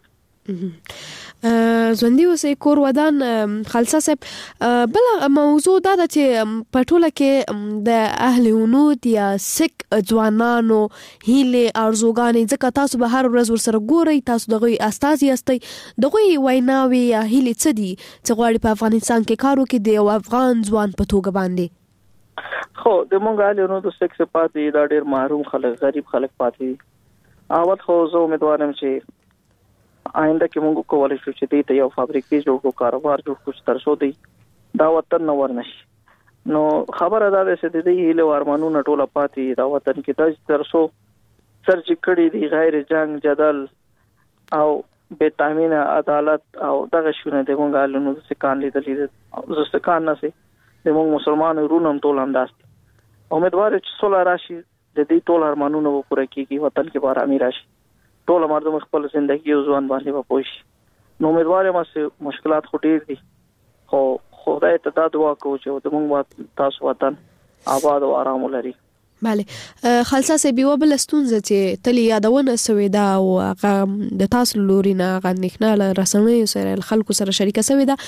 C: ژوندۍ اوسئ کور ودان خالصه صاحب بل موضوع دا چې په ټوله کې د اهل ونود یا سک ځوانانو هیله ارزوګانې ځکه تاسو به هر ورځ ورسره ګورئ تاسو دغه استازي یاستئ دغه ویناوي یا هیله څه دي چې غواړي په افغانستان کې کار وکړي د یو افغان ځوان په توګه باندې.
J: خو د مونږ اهل ونود سک پاتې دا ډیر محروم خلک غریب خلک پاتې اول خو زه امیدوارم چې آینده کې موږ کولای شو چې دې ته یو فابریکې جوړ کړو کاروبار جوړ کړو ترڅو دی دا وطن نه ورنشي نو خبره دا ده چې دې هیله ارمانونه ټوله پاتې دا وطن کې د ترڅو سرچ کړي دي غیر جنگ جدل او بے تامین عدالت او دغه شونه د موږ اهل ونود سکان لیدلې زه سکان نه سي د موږ مسلمان ورونم ټول انداز امیدوار چې صلح راشي د دې ټول ارمانونه پوره کیږي وطن کې بار امیر راشي ټول مردم خپل ژوندۍ او ځوان باندې په پوښ نو امیدوار یم چې مشکلات خو ډیر دي خو خدای ته دا دعا کوو چې د موږ تاسو وطن آباد او آرام ولري.
C: bale خالصه سه بیو بل ستونزه چې تل یادونه سوي دا او د تاسو لوري نه غنښنه رسنوي سره خلکو سره شریکه سوي دا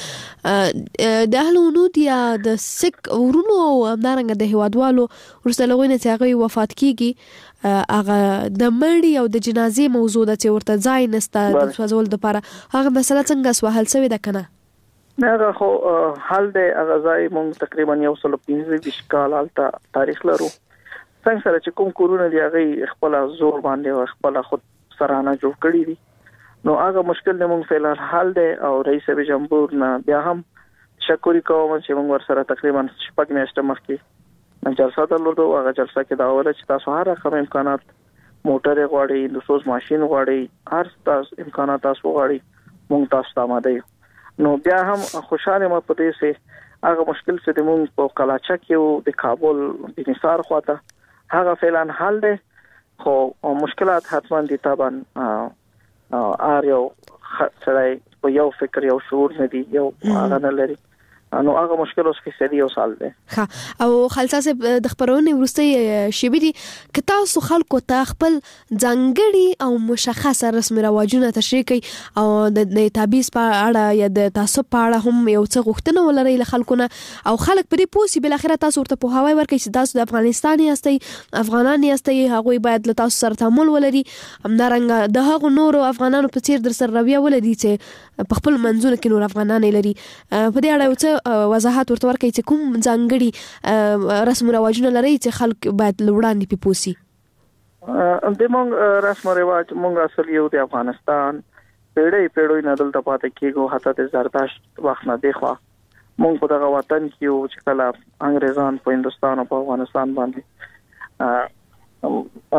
C: د اهل ونود یا د سک ورونو همدارنګه د هوادوالو ورسلهونه چې هغه وفات کیږي هغه د مړی او د جنازې موضوع د چې ورته ځای نسته د سوزول د لپاره هغه مسله څنګه سوال سوي ده کنه
J: نه خو حل د هغه ځای مونږ تقریبا 115 کال الته تاریخ لرو څنګه سره چې کوم کورونه دی هغه خپل زور باندې او خپل خود سرانه جوړ کړی دي نو هغه مشکل نه مونږ فعلا حل دی او رئیس جمهور نه بیا هم شکرې کوم چې مونږ ورسره تقریبا شپږ میاشتې مخکې جلسه درلوده هغه جلسه کې دا ویل چې تاسو هر رقم امکانات موټر غواړي د سوز ماشين غواړي هر تاسو امکانات تاسو غواړي مونږ تاسو ته آماده یو نو بیا هم خوشاله ما پدې سه هغه مشکل چې مونږ په کلاچا کې او د کابل د نثار خواته هغه فعلا حل دی خو مشکلات حتما دي طبعا یو سړی په یو فکر یو شعور نه دی یو هغه نه لري نو هغه مشکل اوس کې سړي او سال دی
C: ها او خالصه د خبرونه ورسته شبيدي که تاسو خلکو ته خپل ځانګړي او مشخصه رسمي رواجونه تشریح کړي او د تابعیض په اړه یا د تعصب په اړه هم یو څه غوښتنه ولري له خلکونه او خلک په دې پوسی بل اخره تاسو ورته په هواي ورکړي چې تاسو د افغانستان یاستئ افغانان یاستئ هغه باید له تاسو سره تعامل ولري همدارنګه د هغو نورو افغانانو په څیر در سره رویه ولري چې په خپل منځونه کې نور افغانان لري په دې اړه یو څه وضاحت ورته ورکړئ چې کوم ځانګړي رسم رواجونه لري چې خلک باید لوړاندې پوسي.
J: د مونږ رسم رواج مونږ اصل یو د افغانستان پیړۍ نه دلته پاتې کېږو، حتی د زرداشت وخت نه دی خو مونږ په دغه وطن کې یو چې کله انګريزان په هندستان او په افغانستان باندې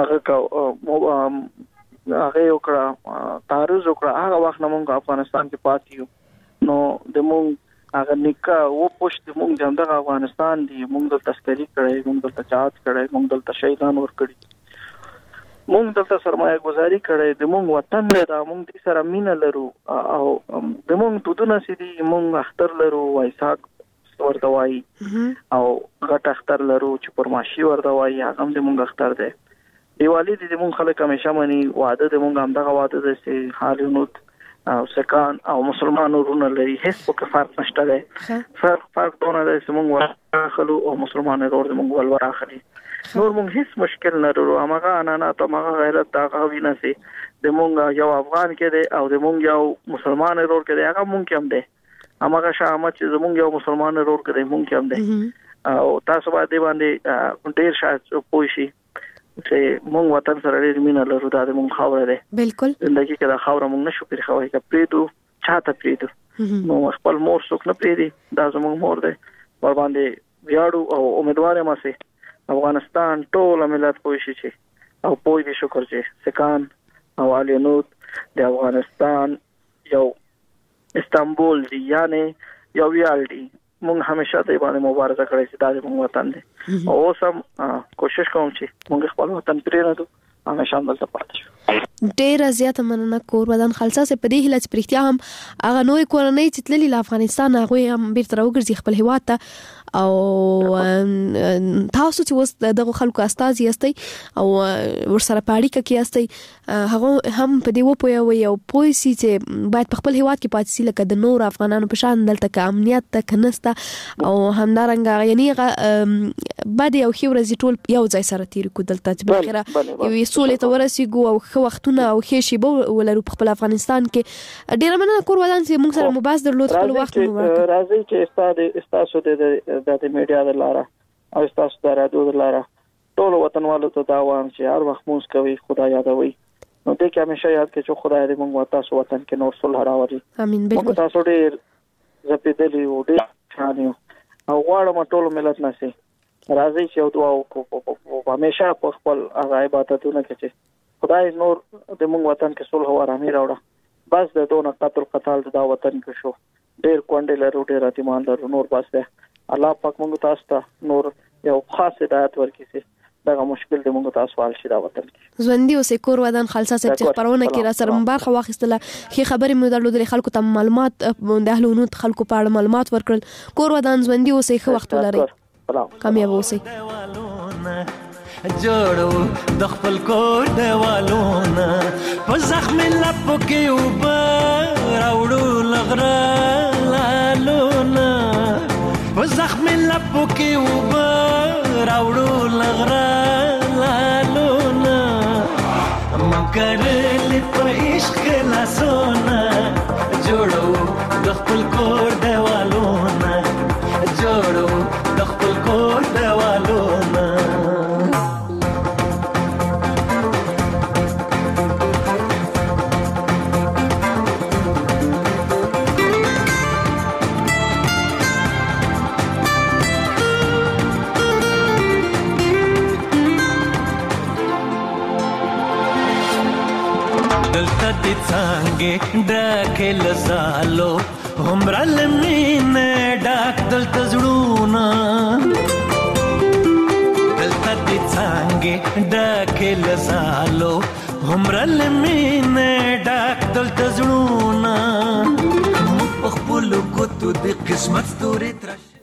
J: هغه یو کړه تعرض وکړه، هغه وخت نه مونږ افغانستان کې پاتې یو. نو د مونږ هغه نکاح و پښت مونږ دغه افغانستان دی، مونږ د تسکری کړی، مونږ د تجارت کړی، مونږ د شهیدان ور کړی، مونږ د سرمایه گزاري کړی، د مونږ وطن دی، مونږ د سره مینه لرو او د مونږ دودونه سي دي، مونږ اختر لرو وایساک ورته وایي او غټ اختر لرو چې پرماشي ورته وایي، هغه هم د مونږ اختر دی. دیوالی د مونږ خلک همیشه مني، واده د مونږ هم دغه واده دی چې حالونوت او سکان او مسلمانانو رونه لري، هیڅ په فرق نشته دی. فرق دونه دی چې مونږ ورخلو او مسلمان ورور د مونږ ولور اخلي، نور مونږ هیڅ مشکل نه لرو. هغه انانات او هغه غیرت هغه وینه سي د مونږ یو افغان کې دی او د مونږ یو مسلمان ورور کې دی، هغه مونږ هم دی. هغه شامت چې زمونږ یو مسلمان ورور کې دی مونږ هم دی او تاسو باندې باندې ډیر شاید پوه شي چې مونږ وطن سره ډیر مینه لرو، دا د مونږ خاور دی.
C: بالکل
J: زندگی کې دا خاور مونږ نشو پرې خوای که پریدو چاته پریدو، نو خپل مور څوک نه پریدي، دا زمونږ مور دی، ور باندې ویاړو او امیدوار یم چې افغانستان ټول ملت پوه شي چې او پوه دي شکر چې سکان او علینوت د افغانستان یو استانبول دی، یعنی یو ویال دی. مونږ همیشه د باندې مبارزه کړې چې دا زموږ وطن دی او اوس هم کوشش کوم چې مونږ خپل وطن پرې نه دوه همیشه هم دلته پاتې شو.
C: ډېره زیاته مننه کور ودان خالصه سه په دې هیله چې پرختیا هم هغه نوې کورنۍ چې تللی له افغانستان هغه هم بیرته راوګرځي خپل هیواد ته او تاسو چې اوس دغه خلکو استازي یاستئ او ورسره په اړیکه کې یاستئ، هغه هم په دې وپوهوي او پوه سي چې باید په خپل هیواد کې پاتې سي لکه د نور افغانانو په شان دلته کې امنیت ته کنسته او همدارنګه یعنی بعد یو ښه ورځ ټول یو ځای سره تیر کو دلته چې بخیره یو سولې ته ورسیږو او ښه وختونه او ښه شی به ولرو په خپل افغانستان کې. ډیره مننه کور ودان چې موږ سره مباحث درلود، خپل وخت مو ورکړ.
J: راځي چې استاسو د میډیا د لاره او استاسو د رادیو د لاره ټول وطنوالو ته دا وایم چې هر وخت موږ کوي خدای یادوي، نو دې کې همیشه یاد کړئ چې خدای دې موږ تاسو وطن کې نور صلح راوړي.
C: امين. بالکل
J: تاسو ډیر زپیدلی او ډیر شانیو او غواړم ټول ملت نشي راځي چې یو دعا وکړو همیشه په خپل هغه عبادتونه کې چې خدای نور د موږ وطن کې صلح او آرامي راوړه. بس د دونه قتل د وطن کې شو ډیر کونډې لرو، ډیر اتمان لرو، نور بس ده الله پاک موږ تاسو ته نور یو خاص هدایت ورکړي چې دغه مشکل د موږ تاسو حل شي دا وطن کې.
C: ژوندۍ اوسې کور ودان خالصه چې خبرونه کې را سره برخه واخیستله، خې خبرې مو درلودلې، خلکو ته معلومات د اهل ونود خلکو په اړه معلومات ورکړل. کور ودان ژوندۍ اوسې، ښه وخت ولرئ، کامیاب اوسئ.
L: جوړو د خپل کور دیوالونه په زخم لپو کې وبا راوړو لغره لالونه، په زخم لپو کې وبا راوړو لغره لالونه، مگر لپاره عشق لاسونه جوړو د خپل کور دیوالونه، جوړو د خپل کور دیوالونه. دلته څنګه ډکه لزالو همرا لمینه ډاک دلته زړونه، دلته څنګه ډکه لزالو همرا لمینه ډاک دلته زړونه، په خپل کوتو د قسمت ستوري ترش